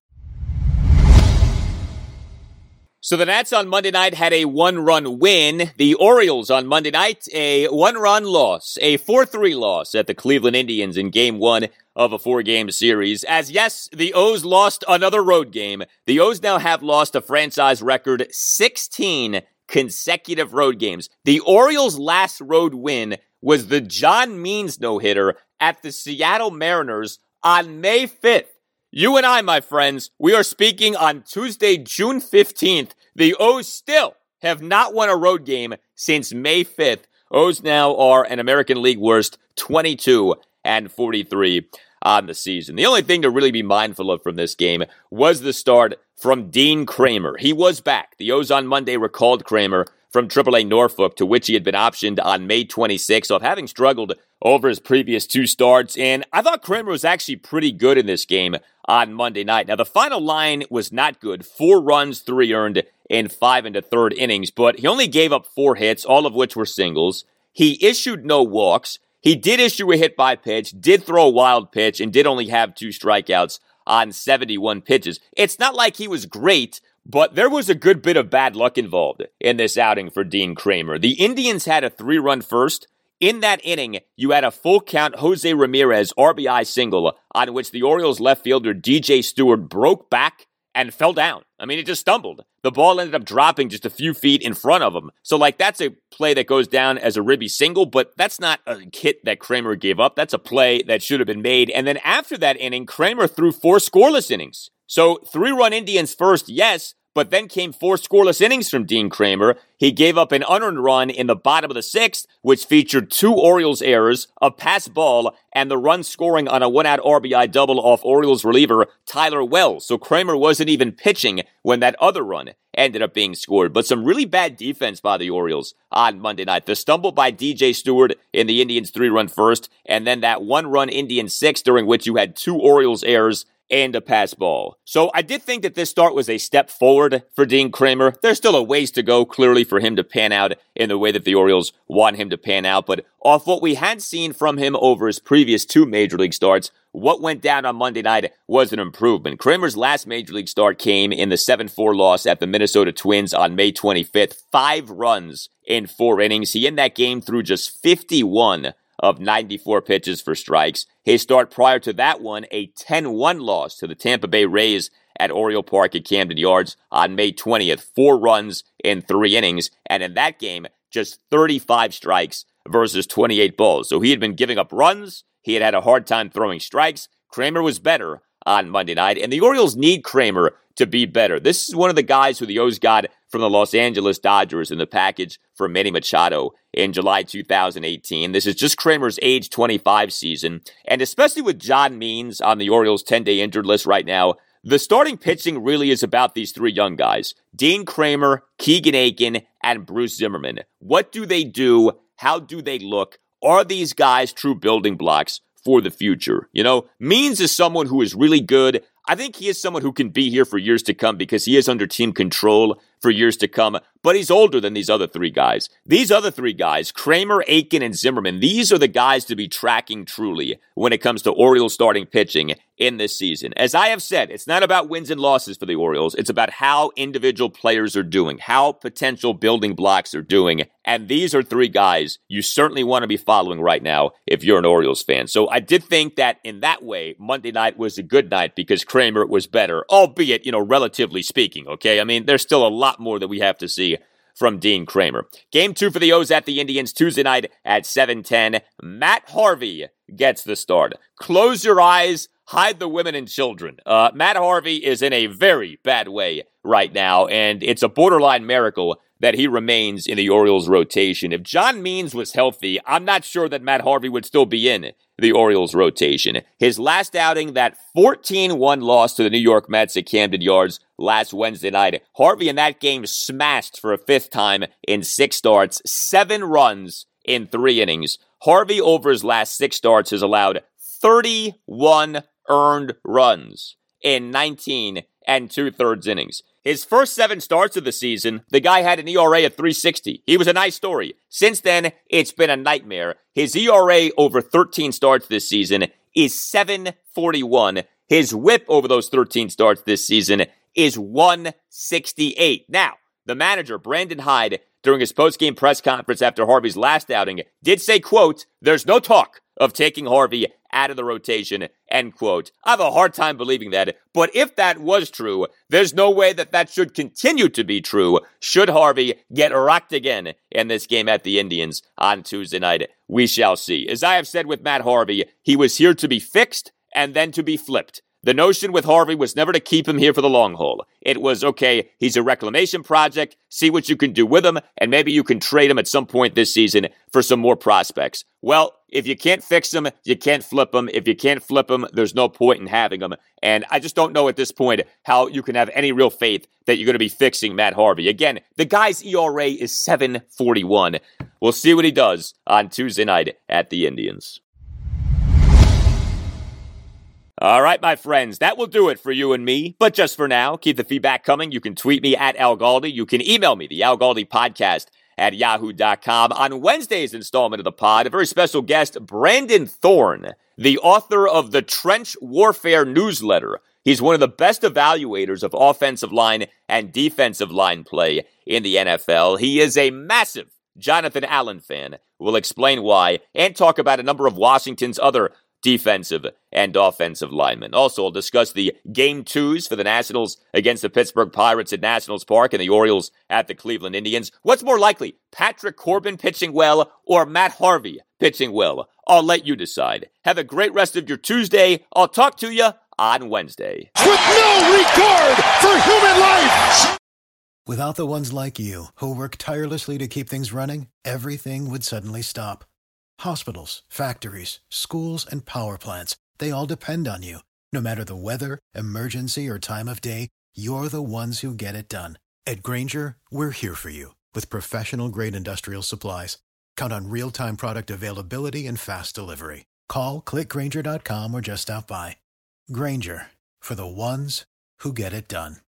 Speaker 3: So the Nats on Monday night had a one-run win. The Orioles on Monday night, a one-run loss, a four three loss at the Cleveland Indians in game one of a four-game series. As yes, the O's lost another road game. The O's now have lost a franchise record sixteen consecutive road games. The Orioles' last road win was the John Means no-hitter at the Seattle Mariners on May fifth. You and I, my friends, we are speaking on Tuesday, June fifteenth. The O's still have not won a road game since May fifth. O's now are an American League worst twenty-two and forty-three on the season. The only thing to really be mindful of from this game was the start from Dean Kremer. He was back. The O's on Monday recalled Kremer from triple A Norfolk, to which he had been optioned on May twenty-sixth, of having struggled over his previous two starts. And I thought Kremer was actually pretty good in this game on Monday night. Now, the final line was not good. Four runs, three earned in five and a third innings, but he only gave up four hits, all of which were singles. He issued no walks. He did issue a hit by pitch, did throw a wild pitch, and did only have two strikeouts on seventy-one pitches. It's not like he was great, but there was a good bit of bad luck involved in this outing for Dean Kremer. The Indians had a three-run first. In that inning, you had a full count Jose Ramirez R B I single on which the Orioles left fielder D J Stewart broke back and fell down. I mean, it just stumbled. The ball ended up dropping just a few feet in front of him. So, like, that's a play that goes down as a ribby single, but that's not a hit that Kremer gave up. That's a play that should have been made. And then after that inning, Kremer threw four scoreless innings. So, three-run Indians first, yes, but then came four scoreless innings from Dean Kremer. He gave up an unearned run in the bottom of the sixth, which featured two Orioles errors, a pass ball, and the run scoring on a one-out R B I double off Orioles reliever Tyler Wells. So Kremer wasn't even pitching when that other run ended up being scored. But some really bad defense by the Orioles on Monday night. The stumble by D J Stewart in the Indians' three-run first, and then that one-run Indians sixth, during which you had two Orioles errors and a pass ball. So I did think that this start was a step forward for Dean Kremer. There's still a ways to go, clearly, for him to pan out in the way that the Orioles want him to pan out. But off what we had seen from him over his previous two Major League starts, what went down on Monday night was an improvement. Kremer's last Major League start came in the seven four loss at the Minnesota Twins on May twenty-fifth. Five runs in four innings. He in that game threw just fifty-one of ninety-four pitches for strikes. His start prior to that one, a ten one loss to the Tampa Bay Rays at Oriole Park at Camden Yards on May twentieth. Four runs in three innings, and in that game, just thirty-five strikes versus twenty-eight balls. So he had been giving up runs. He had had a hard time throwing strikes. Kremer was better on Monday night, and the Orioles need Kremer to be better. This is one of the guys who the O's got from the Los Angeles Dodgers in the package for Manny Machado in July two thousand eighteen. This is just Kremer's age twenty-five season, and especially with John Means on the Orioles' ten-day injured list right now, the starting pitching really is about these three young guys, Dean Kremer, Keegan Aiken, and Bruce Zimmerman. What do they do? How do they look? Are these guys true building blocks for the future? You know, Means is someone who is really good. I think he is someone who can be here for years to come because he is under team control for years to come, but he's older than these other three guys. These other three guys, Kremer, Aiken, and Zimmerman, these are the guys to be tracking truly when it comes to Orioles starting pitching in this season. As I have said, it's not about wins and losses for the Orioles. It's about how individual players are doing, how potential building blocks are doing, and these are three guys you certainly want to be following right now if you're an Orioles fan. So I did think that in that way, Monday night was a good night because Kremer was better, albeit, you know, relatively speaking, okay? I mean, there's still a lot more that we have to see from Dean Kramer. Game two for the O's at the Indians Tuesday night at seven ten. Matt Harvey gets the start. Close your eyes, hide the women and children. Uh, Matt Harvey is in a very bad way right now, and it's a borderline miracle that he remains in the Orioles rotation. If John Means was healthy, I'm not sure that Matt Harvey would still be in the Orioles rotation. His last outing, that fourteen one loss to the New York Mets at Camden Yards last Wednesday night, Harvey in that game smashed for a fifth time in six starts, seven runs in three innings. Harvey, over his last six starts, has allowed thirty-one earned runs in nineteen and two-thirds innings. His first seven starts of the season, the guy had an E R A of three sixty. He was a nice story. Since then, it's been a nightmare. His E R A over thirteen starts this season is seven forty-one. His whip over those thirteen starts this season is one sixty-eight. Now, the manager, Brandon Hyde, during his post-game press conference after Harvey's last outing, did say, quote, "There's no talk of taking Harvey out of the rotation," end quote. I have a hard time believing that, but if that was true, there's no way that that should continue to be true should Harvey get rocked again in this game at the Indians on Tuesday night. We shall see. As I have said with Matt Harvey, he was here to be fixed and then to be flipped. The notion with Harvey was never to keep him here for the long haul. It was, okay, he's a reclamation project, see what you can do with him, and maybe you can trade him at some point this season for some more prospects. Well, if you can't fix him, you can't flip him. If you can't flip him, there's no point in having him. And I just don't know at this point how you can have any real faith that you're going to be fixing Matt Harvey. Again, the guy's E R A is seven forty-one. We'll see what he does on Tuesday night at the Indians. All right, my friends, that will do it for you and me. But just for now, keep the feedback coming. You can tweet me at Al Galdi. You can email me, the Al Galdi Podcast at yahoo dot com. On Wednesday's installment of the pod, a very special guest, Brandon Thorn, the author of the Trench Warfare newsletter. He's one of the best evaluators of offensive line and defensive line play in the N F L. He is a massive Jonathan Allen fan. We'll explain why and talk about a number of Washington's other defensive and offensive linemen. Also, I'll discuss the game twos for the Nationals against the Pittsburgh Pirates at Nationals Park and the Orioles at the Cleveland Indians. What's more likely, Patrick Corbin pitching well or Matt Harvey pitching well? I'll let you decide. Have a great rest of your Tuesday. I'll talk to you on Wednesday.
Speaker 4: With no regard for human life!
Speaker 8: Without the ones like you, who work tirelessly to keep things running, everything would suddenly stop. Hospitals, factories, schools, and power plants, they all depend on you. No matter the weather, emergency, or time of day, you're the ones who get it done. At Grainger, we're here for you with professional-grade industrial supplies. Count on real-time product availability and fast delivery. Call, click Grainger dot com, or just stop by. Grainger, for the ones who get it done.